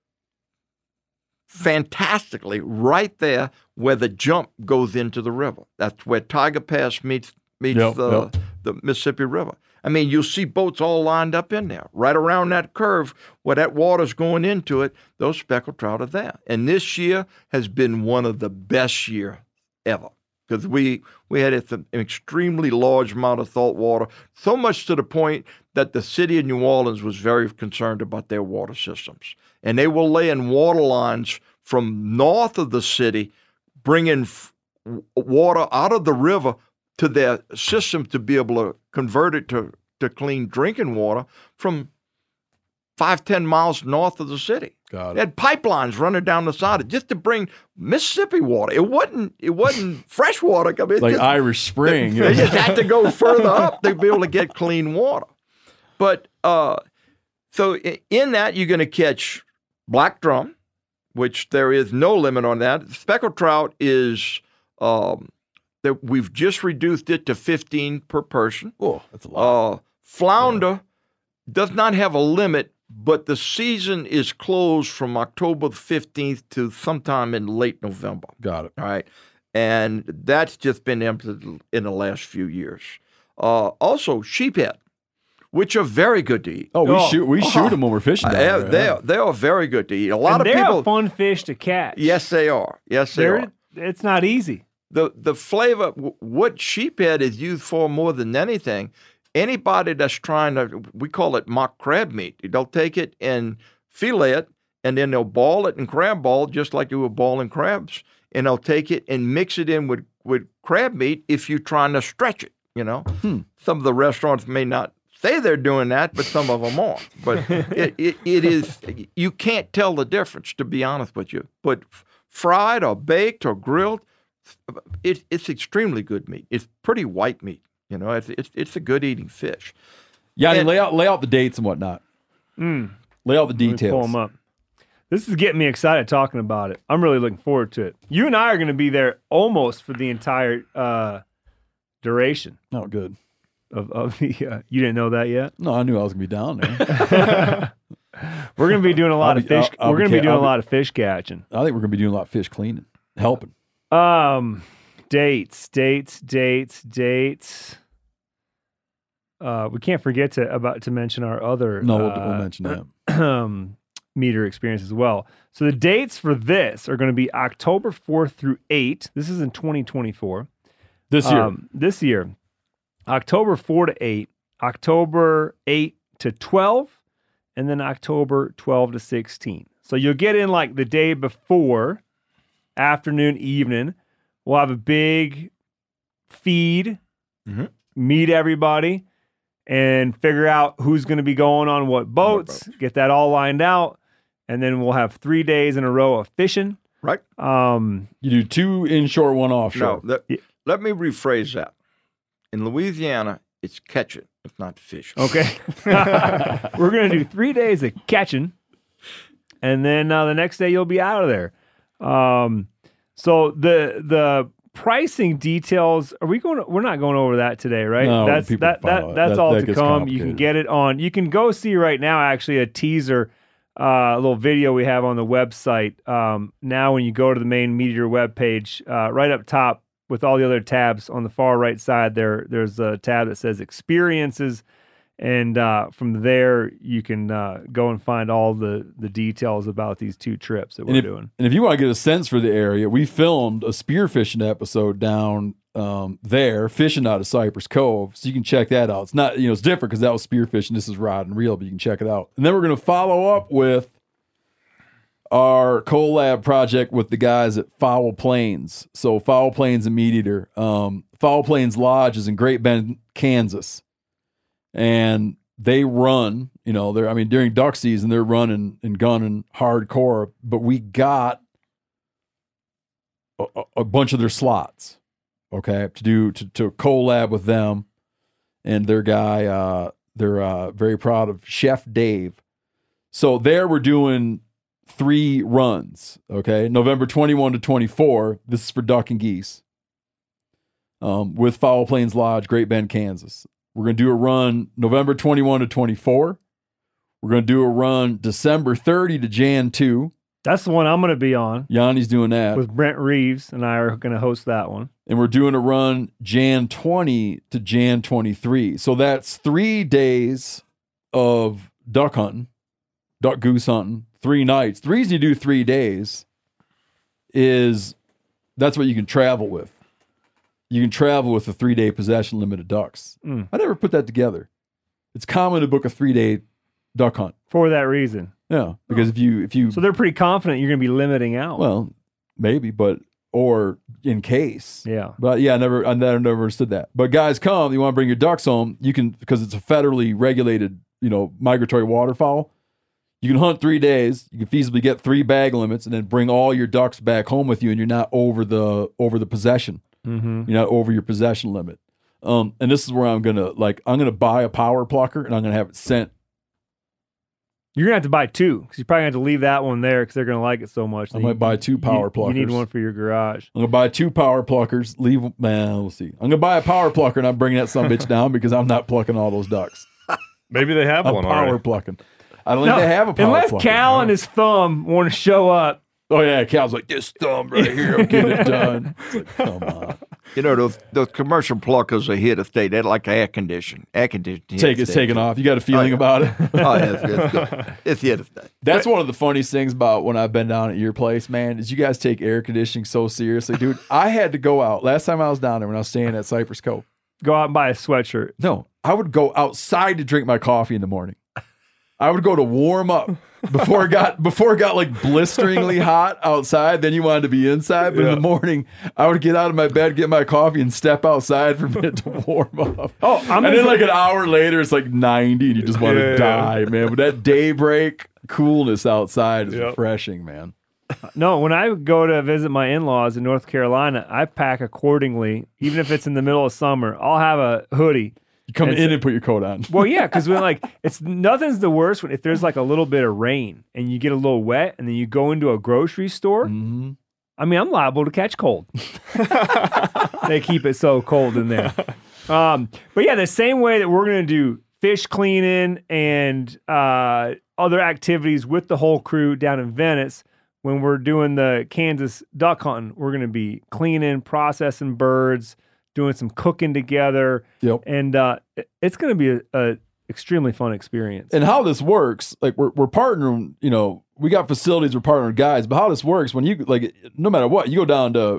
[SPEAKER 4] fantastically right there where the jump goes into the river. That's where Tiger Pass meets the Mississippi River. I mean, you'll see boats all lined up in there. Right around that curve where that water's going into it, those speckled trout are there. And this year has been one of the best year ever because we had an extremely large amount of salt water, so much to the point that the city of New Orleans was very concerned about their water systems. And they were laying water lines from north of the city, bringing water out of the river to their system to be able to convert it to clean drinking water from 5-10 miles north of the city.
[SPEAKER 1] Got it.
[SPEAKER 4] They had pipelines running down the side just to bring Mississippi water. It wasn't fresh water. I mean,
[SPEAKER 1] like Irish Spring.
[SPEAKER 4] They just had to go further up to be able to get clean water. But so in that, you're going to catch black drum, which there is no limit on that. Speckled trout is we've just reduced it to 15 per person.
[SPEAKER 1] Oh, that's a lot.
[SPEAKER 4] Flounder does not have a limit but the season is closed from October 15th to sometime in late November.
[SPEAKER 1] Got it.
[SPEAKER 4] All right. And that's just been emptied in the last few years. Also, sheephead, which are very good to eat.
[SPEAKER 1] Oh, we shoot them when we're fishing. Down there.
[SPEAKER 4] They are very good to eat. A lot
[SPEAKER 6] And
[SPEAKER 4] of
[SPEAKER 6] they're
[SPEAKER 4] people.
[SPEAKER 6] a fun fish to catch.
[SPEAKER 4] Yes, they are. Yes, they are.
[SPEAKER 6] It's not easy.
[SPEAKER 4] The flavor, what sheephead is used for more than anything, anybody that's trying to, we call it mock crab meat. They'll take it and fillet it, and then they'll ball it in crab ball, just like you were balling crabs. And they'll take it and mix it in with crab meat if you're trying to stretch it, you know. Some of the restaurants may not say they're doing that, but some of them aren't. But it is, you can't tell the difference, to be honest with you. But fried or baked or grilled, it's extremely good meat. It's pretty white meat, you know. It's a good eating fish.
[SPEAKER 1] Yanni,
[SPEAKER 4] And-
[SPEAKER 1] lay out the dates and whatnot. Lay out the
[SPEAKER 6] Let me pull
[SPEAKER 1] details.
[SPEAKER 6] them up. This is getting me excited talking about it. I'm really looking forward to it. You and I are going to be there almost for the entire duration
[SPEAKER 1] Oh, good.
[SPEAKER 6] of the. You didn't know that yet?
[SPEAKER 1] No, I knew I was gonna be down there.
[SPEAKER 6] We're going to be doing a lot
[SPEAKER 1] I'll
[SPEAKER 6] of
[SPEAKER 1] be-
[SPEAKER 6] fish.
[SPEAKER 1] I'll
[SPEAKER 6] We're
[SPEAKER 1] be
[SPEAKER 6] going to be
[SPEAKER 1] ca-
[SPEAKER 6] doing
[SPEAKER 1] I'll
[SPEAKER 6] a
[SPEAKER 1] be-
[SPEAKER 6] lot of fish catching.
[SPEAKER 1] I think we're gonna be doing a lot of fish cleaning, helping.
[SPEAKER 6] Dates. We can't forget to mention our other
[SPEAKER 1] No, we'll mention that.
[SPEAKER 6] meter experience as well. So the dates for this are going to be October 4th through 8th. This is in 2024.
[SPEAKER 1] This year.
[SPEAKER 6] This year, October 4 to 8, October 8 to 12, and then October 12 to 16. So you'll get in like the day before, afternoon, evening. We'll have a big feed, meet everybody, and figure out who's going to be going on what boats, get that all lined out, and then we'll have 3 days in a row of fishing.
[SPEAKER 4] Right?
[SPEAKER 1] You do 2 inshore, 1 offshore.
[SPEAKER 4] No, let me rephrase that. In Louisiana, it's catching, if not fishing.
[SPEAKER 6] Okay. We're going to do 3 days of catching, and then the next day you'll be out of there. So the pricing details, we're not going over that today, right?
[SPEAKER 1] No,
[SPEAKER 6] that's
[SPEAKER 1] people can follow it.
[SPEAKER 6] that's
[SPEAKER 1] That-
[SPEAKER 6] all
[SPEAKER 1] that
[SPEAKER 6] to
[SPEAKER 1] gets
[SPEAKER 6] come. You can
[SPEAKER 1] complicated.
[SPEAKER 6] get it on. You can go see right now actually a teaser, a little video we have on the website. Now when you go to the main Meteor webpage, right up top with all the other tabs on the far right side there's a tab that says experiences. And from there, you can go and find all the details about these 2 trips that we're doing.
[SPEAKER 1] And if you want to get a sense for the area, we filmed a spearfishing episode down there, fishing out of Cypress Cove. So you can check that out. It's not, it's different because that was spearfishing. This is rod and reel, but you can check it out. And then we're going to follow up with our collab project with the guys at Foul Plains. So Foul Plains and Meat Eater. Foul Plains Lodge is in Great Bend, Kansas. And they run, during duck season, they're running and gunning hardcore, but we got a bunch of their slots, okay, to collab with them and their guy. They're very proud of Chef Dave. So there we're doing 3 runs, okay, November 21 to 24. This is for duck and geese with Foul Plains Lodge, Great Bend, Kansas. We're going to do a run November 21 to 24. We're going to do a run December 30 to Jan 2.
[SPEAKER 6] That's the one I'm going to be on.
[SPEAKER 1] Yanni's doing that.
[SPEAKER 6] With Brent Reeves, and I are going to host that one.
[SPEAKER 1] And we're doing a run Jan 20 to Jan 23. So that's 3 days of duck hunting, duck goose hunting, 3 nights. The reason you do 3 days is that's what you can travel with. You can travel with a 3-day possession limit of ducks. I never put that together. It's common to book a 3-day duck hunt.
[SPEAKER 6] For that reason.
[SPEAKER 1] Yeah, because if you
[SPEAKER 6] So they're pretty confident you're going to be limiting out.
[SPEAKER 1] well, maybe, or in case.
[SPEAKER 6] Yeah.
[SPEAKER 1] But yeah, I never understood that. But guys, come, you want to bring your ducks home, you can, because it's a federally regulated, migratory waterfowl. You can hunt 3 days. You can feasibly get 3 bag limits, and then bring all your ducks back home with you, and you're not over the possession.
[SPEAKER 6] Mm-hmm.
[SPEAKER 1] You're not over your possession limit. And this is where I'm gonna buy a power plucker, and I'm gonna have it sent.
[SPEAKER 6] You're going to have to buy 2 because you're probably going to have to leave that one there because they're going to like it so much.
[SPEAKER 1] I might buy 2 power pluckers.
[SPEAKER 6] You need one for your garage.
[SPEAKER 1] I'm gonna buy 2 power pluckers. We'll see. I'm gonna buy a power plucker, and I'm bringing that son of a bitch down because I'm not plucking all those ducks.
[SPEAKER 5] Maybe they have
[SPEAKER 1] I'm
[SPEAKER 5] one
[SPEAKER 1] power
[SPEAKER 5] already.
[SPEAKER 1] plucking. I don't think they have a power
[SPEAKER 6] unless
[SPEAKER 1] plug.
[SPEAKER 6] Cal and his thumb want to show up.
[SPEAKER 1] Oh yeah, Cal's like, this thumb right here, I'll get it done. It's like, come on.
[SPEAKER 4] You know, those commercial pluckers are here to stay. They're like air conditioning. Air conditioning.
[SPEAKER 1] It's taken off. You got a feeling about it?
[SPEAKER 4] Oh, yes, it's here to stay.
[SPEAKER 1] That's one of the funniest things about when I've been down at your place, man, is you guys take air conditioning so seriously. Dude, I had to go out. Last time I was down there when I was staying at Cypress Cove.
[SPEAKER 6] Go out and buy a sweatshirt.
[SPEAKER 1] No, I would go outside to drink my coffee in the morning. I would go to warm up before it got like blisteringly hot outside. Then you wanted to be inside. But in the morning, I would get out of my bed, get my coffee, and step outside for a minute to warm up.
[SPEAKER 6] Oh,
[SPEAKER 1] and then like an hour later, it's like 90, and you just want to die, man. But that daybreak coolness outside is refreshing, man.
[SPEAKER 6] No, when I go to visit my in-laws in North Carolina, I pack accordingly. Even if it's in the middle of summer, I'll have a hoodie.
[SPEAKER 1] You come in and put your coat on.
[SPEAKER 6] Well, yeah, because when it's nothing's the worst when if there's like a little bit of rain and you get a little wet and then you go into a grocery store.
[SPEAKER 1] Mm-hmm.
[SPEAKER 6] I mean, I'm liable to catch cold. They keep it so cold in there. But yeah, the same way that we're gonna do fish cleaning and other activities with the whole crew down in Venice. When we're doing the Kansas duck hunting, we're gonna be cleaning, processing birds, doing some cooking together.
[SPEAKER 1] Yep.
[SPEAKER 6] And it's going to be a extremely fun experience.
[SPEAKER 1] And how this works, like we're partnering, you know, we got facilities, we're partnering with guys, but how this works when you like, no matter what, you go down to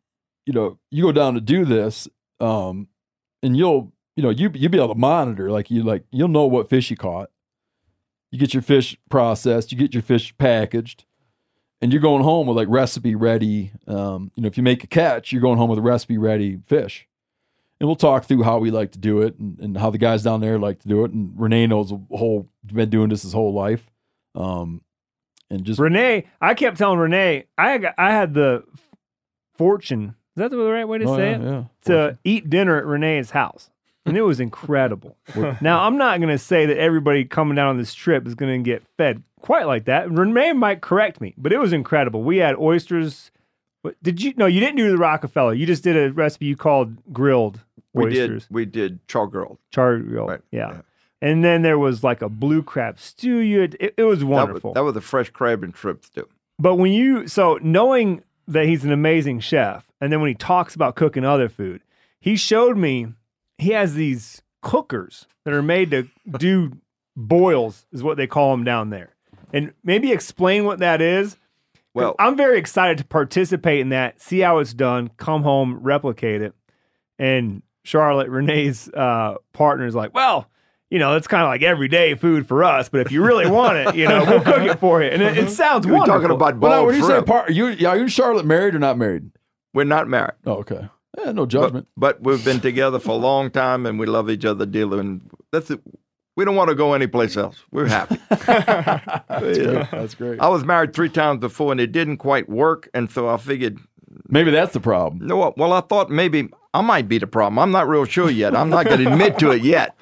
[SPEAKER 1] do this, and you'll be able to monitor, you'll know what fish you caught. You get your fish processed, you get your fish packaged, and you're going home with like recipe ready. If you make a catch, you're going home with a recipe ready fish. And we'll talk through how we like to do it and how the guys down there like to do it. And Renee knows been doing this his whole life. And just
[SPEAKER 6] Renee, I kept telling Renee, I had the fortune, is that the right way to say it?
[SPEAKER 1] Yeah.
[SPEAKER 6] To eat dinner at Renee's house. And it was incredible. Now, I'm not going to say that everybody coming down on this trip is going to get fed quite like that. Renee might correct me, but it was incredible. We had oysters. No, you didn't do the Rockefeller. You just did a recipe you called grilled oysters.
[SPEAKER 4] We did char grilled.
[SPEAKER 6] Char grilled,
[SPEAKER 4] right.
[SPEAKER 6] Yeah. And then there was like a blue crab stew. It was wonderful.
[SPEAKER 4] That was the fresh crab and shrimp stew.
[SPEAKER 6] But knowing that he's an amazing chef, and then when he talks about cooking other food, he showed me he has these cookers that are made to do boils, is what they call them down there. And maybe explain what that is. Well, I'm very excited to participate in that, see how it's done, come home, replicate it. And Charlotte, Renee's partner, is like, well, it's kind of like everyday food for us, but if you really want it, we'll cook it for you. And it sounds wonderful.
[SPEAKER 4] You're talking about boiled
[SPEAKER 1] when you
[SPEAKER 4] shrimp.
[SPEAKER 1] say are you and Charlotte married or not married?
[SPEAKER 4] We're not married.
[SPEAKER 1] Oh, okay. Yeah, no judgment.
[SPEAKER 4] But we've been together for a long time, and we love each other dearly. And that's it. We don't want to go anyplace else. We're happy.
[SPEAKER 1] That's great.
[SPEAKER 4] I was married 3 times before, and it didn't quite work. And so I figured
[SPEAKER 1] maybe that's the problem.
[SPEAKER 4] No, well, I thought maybe I might be the problem. I'm not real sure yet. I'm not going to admit to it yet.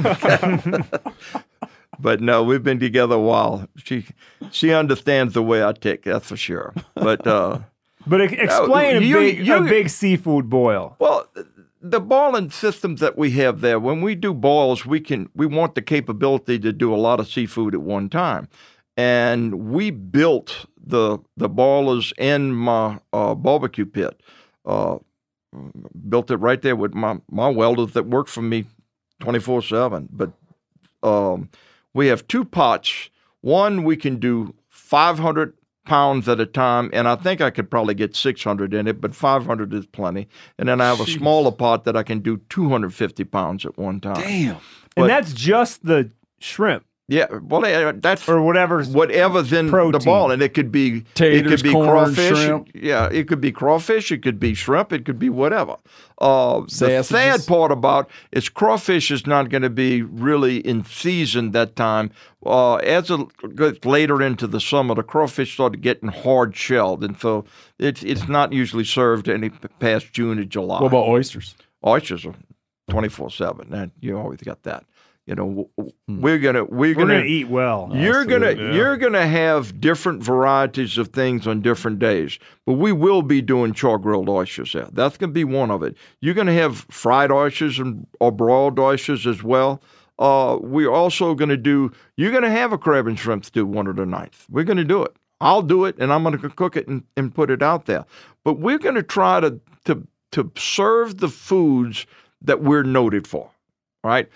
[SPEAKER 4] But no, we've been together a while. She understands the way I tick. That's for sure. But
[SPEAKER 6] explain a big seafood boil.
[SPEAKER 4] Well, the boiling systems that we have there, when we do boils, we want the capability to do a lot of seafood at one time. And we built the boilers in my barbecue pit. Built it right there with my welders that work for me 24/7. But we have 2 pots. One, we can do 500 pounds at a time, and I think I could probably get 600 in it, but 500 is plenty. And then I have a smaller pot that I can do 250 pounds at one time.
[SPEAKER 1] Damn.
[SPEAKER 6] And that's just the shrimp.
[SPEAKER 4] Yeah, well, that's
[SPEAKER 6] or whatever's
[SPEAKER 4] in protein. The ball, and it could be
[SPEAKER 1] taters,
[SPEAKER 4] it could be
[SPEAKER 1] corn,
[SPEAKER 4] crawfish.
[SPEAKER 1] Shrimp.
[SPEAKER 4] Yeah, it could be crawfish. It could be shrimp. It could be whatever. The sad part about is crawfish is not going to be really in season that time. As it gets later into the summer, the crawfish started getting hard shelled, and so it's not usually served any past June or July.
[SPEAKER 1] What about oysters?
[SPEAKER 4] Oysters are 24/7, and you always got that. We're gonna
[SPEAKER 6] eat well.
[SPEAKER 4] You're gonna have different varieties of things on different days, but we will be doing char grilled oysters there. That's gonna be one of it. You're gonna have fried oysters or broiled oysters as well. we're also going to do, you're going to have a crab and shrimp stew one of the nights. We're going to do it. I'll do it, and I'm going to cook it and put it out there. But we're going to try to serve the foods that we're noted for, all right?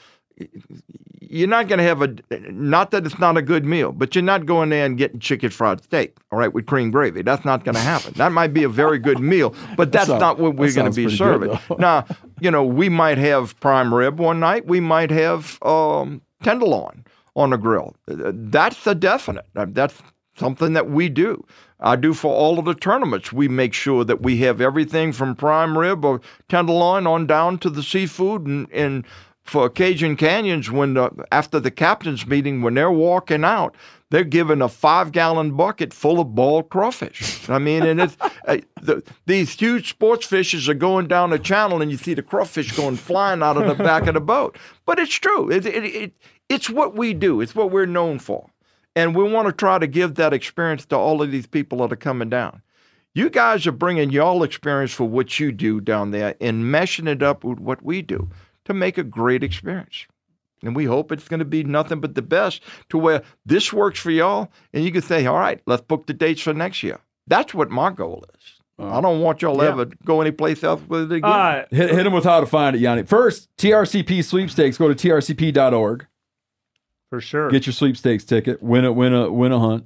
[SPEAKER 4] You're not going to have not that it's not a good meal, but you're not going there and getting chicken fried steak, all right, with cream gravy. That's not going to happen. That might be a very good meal, but that's not what we're going to be serving. Now, we might have prime rib one night. We might have tenderloin on the grill. That's a definite. That's something that we do. I do for all of the tournaments. We make sure that we have everything from prime rib or tenderloin on down to the seafood. And for Cajun Canyons, after the captain's meeting, when they're walking out, they're given a 5-gallon bucket full of boiled crawfish. I mean, and it's these huge sports fishes are going down the channel, and you see the crawfish going flying out of the back of the boat. But it's true. It's what we do. It's what we're known for. And we want to try to give that experience to all of these people that are coming down. You guys are bringing y'all experience for what you do down there and meshing it up with what we do to make a great experience. And we hope it's going to be nothing but the best to where this works for y'all, and you can say, all right, let's book the dates for next year. That's what my goal is. I don't want y'all to ever go anyplace else with it again.
[SPEAKER 1] Hit them with how to find it, Yanni. First, TRCP sweepstakes. Go to trcp.org.
[SPEAKER 6] For sure.
[SPEAKER 1] Get your sweepstakes ticket. Win a hunt.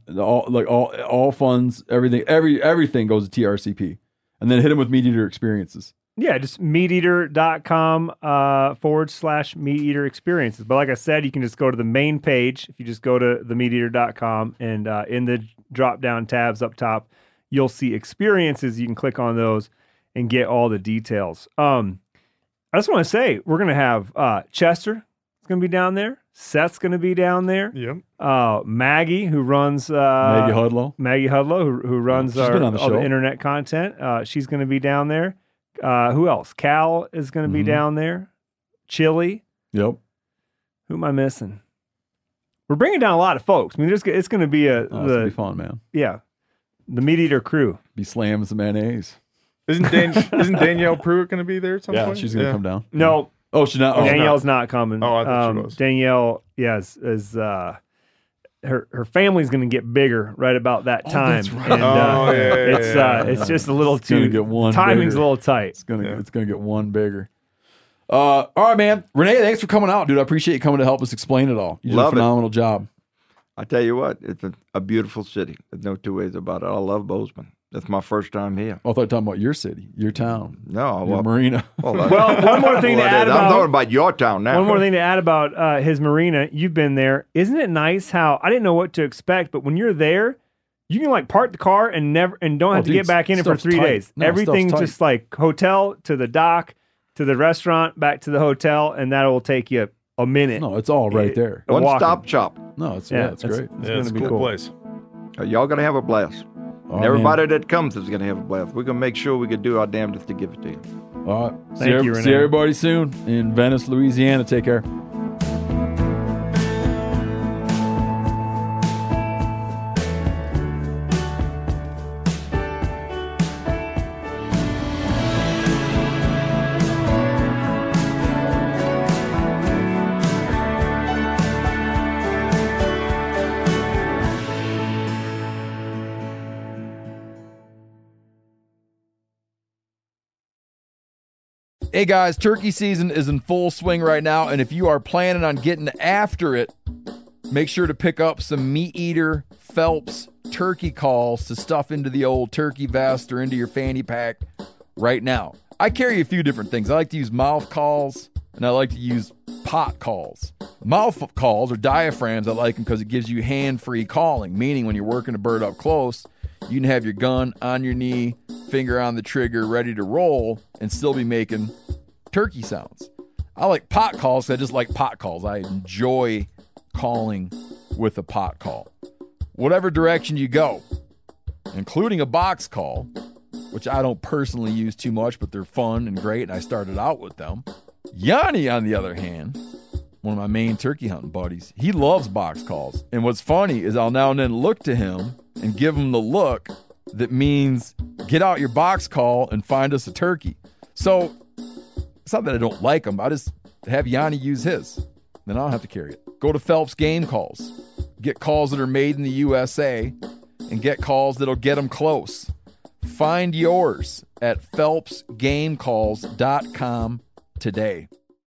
[SPEAKER 1] All funds, everything goes to TRCP. And then hit them with Meat Eater experiences.
[SPEAKER 6] Yeah, just meateater.com /meat eater experiences. But like I said, you can just go to the main page. If you just go to themeateater.com and in the drop down tabs up top, you'll see experiences. You can click on those and get all the details. I just want to say we're going to have Chester. It's going to be down there. Seth's going to be down there.
[SPEAKER 5] Yep.
[SPEAKER 6] Maggie, who runs
[SPEAKER 1] Maggie Hudlow.
[SPEAKER 6] Who runs all the internet content. She's going to be down there. Who else? Cal is going to be down there. Chili.
[SPEAKER 1] Yep.
[SPEAKER 6] Who am I missing? We're bringing down a lot of folks. I mean, it's going to be
[SPEAKER 1] it's going to be fun, man.
[SPEAKER 6] Yeah, the Meat Eater crew.
[SPEAKER 1] Be slamming some mayonnaise.
[SPEAKER 5] Isn't Danielle Pruitt going to to be there at some point?
[SPEAKER 1] She's going to come down.
[SPEAKER 6] No.
[SPEAKER 1] Oh, she's not.
[SPEAKER 6] Danielle's not coming.
[SPEAKER 5] Oh, I thought she was.
[SPEAKER 6] Danielle, is her family's going to get bigger right about that time.
[SPEAKER 1] That's right.
[SPEAKER 6] And it's just a little too.
[SPEAKER 1] Get one
[SPEAKER 6] timing's
[SPEAKER 1] bigger.
[SPEAKER 6] a little tight.
[SPEAKER 1] It's gonna get one bigger. All right, man. Renee, thanks for coming out, dude. I appreciate you coming to help us explain it all. You did a phenomenal job.
[SPEAKER 4] I tell you what, it's a beautiful city. There's no two ways about it. I love Bozeman. That's my first time here.
[SPEAKER 1] I thought you were talking about your city, your town.
[SPEAKER 4] No,
[SPEAKER 1] your marina.
[SPEAKER 6] Well, one more thing to add about.
[SPEAKER 4] I'm talking about your town now.
[SPEAKER 6] One more thing to add about his marina. You've been there. Isn't it nice how I didn't know what to expect, but when you're there, you can park the car and don't have to get back in it for 3 days.
[SPEAKER 1] No,
[SPEAKER 6] everything's just hotel to the dock to the restaurant back to the hotel, and that will take you a minute.
[SPEAKER 1] No, it's all right there.
[SPEAKER 4] One-stop shop.
[SPEAKER 1] No, it's great.
[SPEAKER 5] It's a cool place.
[SPEAKER 4] Y'all gonna have a blast.
[SPEAKER 1] Oh,
[SPEAKER 4] and everybody that comes is going to have a blast. We're going to make sure we can do our damnedest to give it to you.
[SPEAKER 1] All right.
[SPEAKER 6] Thank you, Renee.
[SPEAKER 1] See everybody soon in Venice, Louisiana. Take care. Hey guys, turkey season is in full swing right now, and if you are planning on getting after it, make sure to pick up some Meat Eater Phelps turkey calls to stuff into the old turkey vest or into your fanny pack right now. I carry a few different things. I like to use mouth calls, and I like to use pot calls. Mouth calls or diaphragms, I like them because it gives you hand-free calling, meaning when you're working a bird up close, you can have your gun on your knee, finger on the trigger, ready to roll, and still be making turkey sounds. I like pot calls. I just like pot calls. I enjoy calling with a pot call. Whatever direction you go, including a box call, which I don't personally use too much, but they're fun and great, and I started out with them. Yanni, on the other hand, one of my main turkey hunting buddies, he loves box calls. And what's funny is I'll now and then look to him and give him the look that means get out your box call and find us a turkey. So it's not that I don't like them. I just have Yanni use his. then I don't have to carry it. Go to Phelps Game Calls. Get calls that are made in the USA and get calls that'll get them close. Find yours at phelpsgamecalls.com today.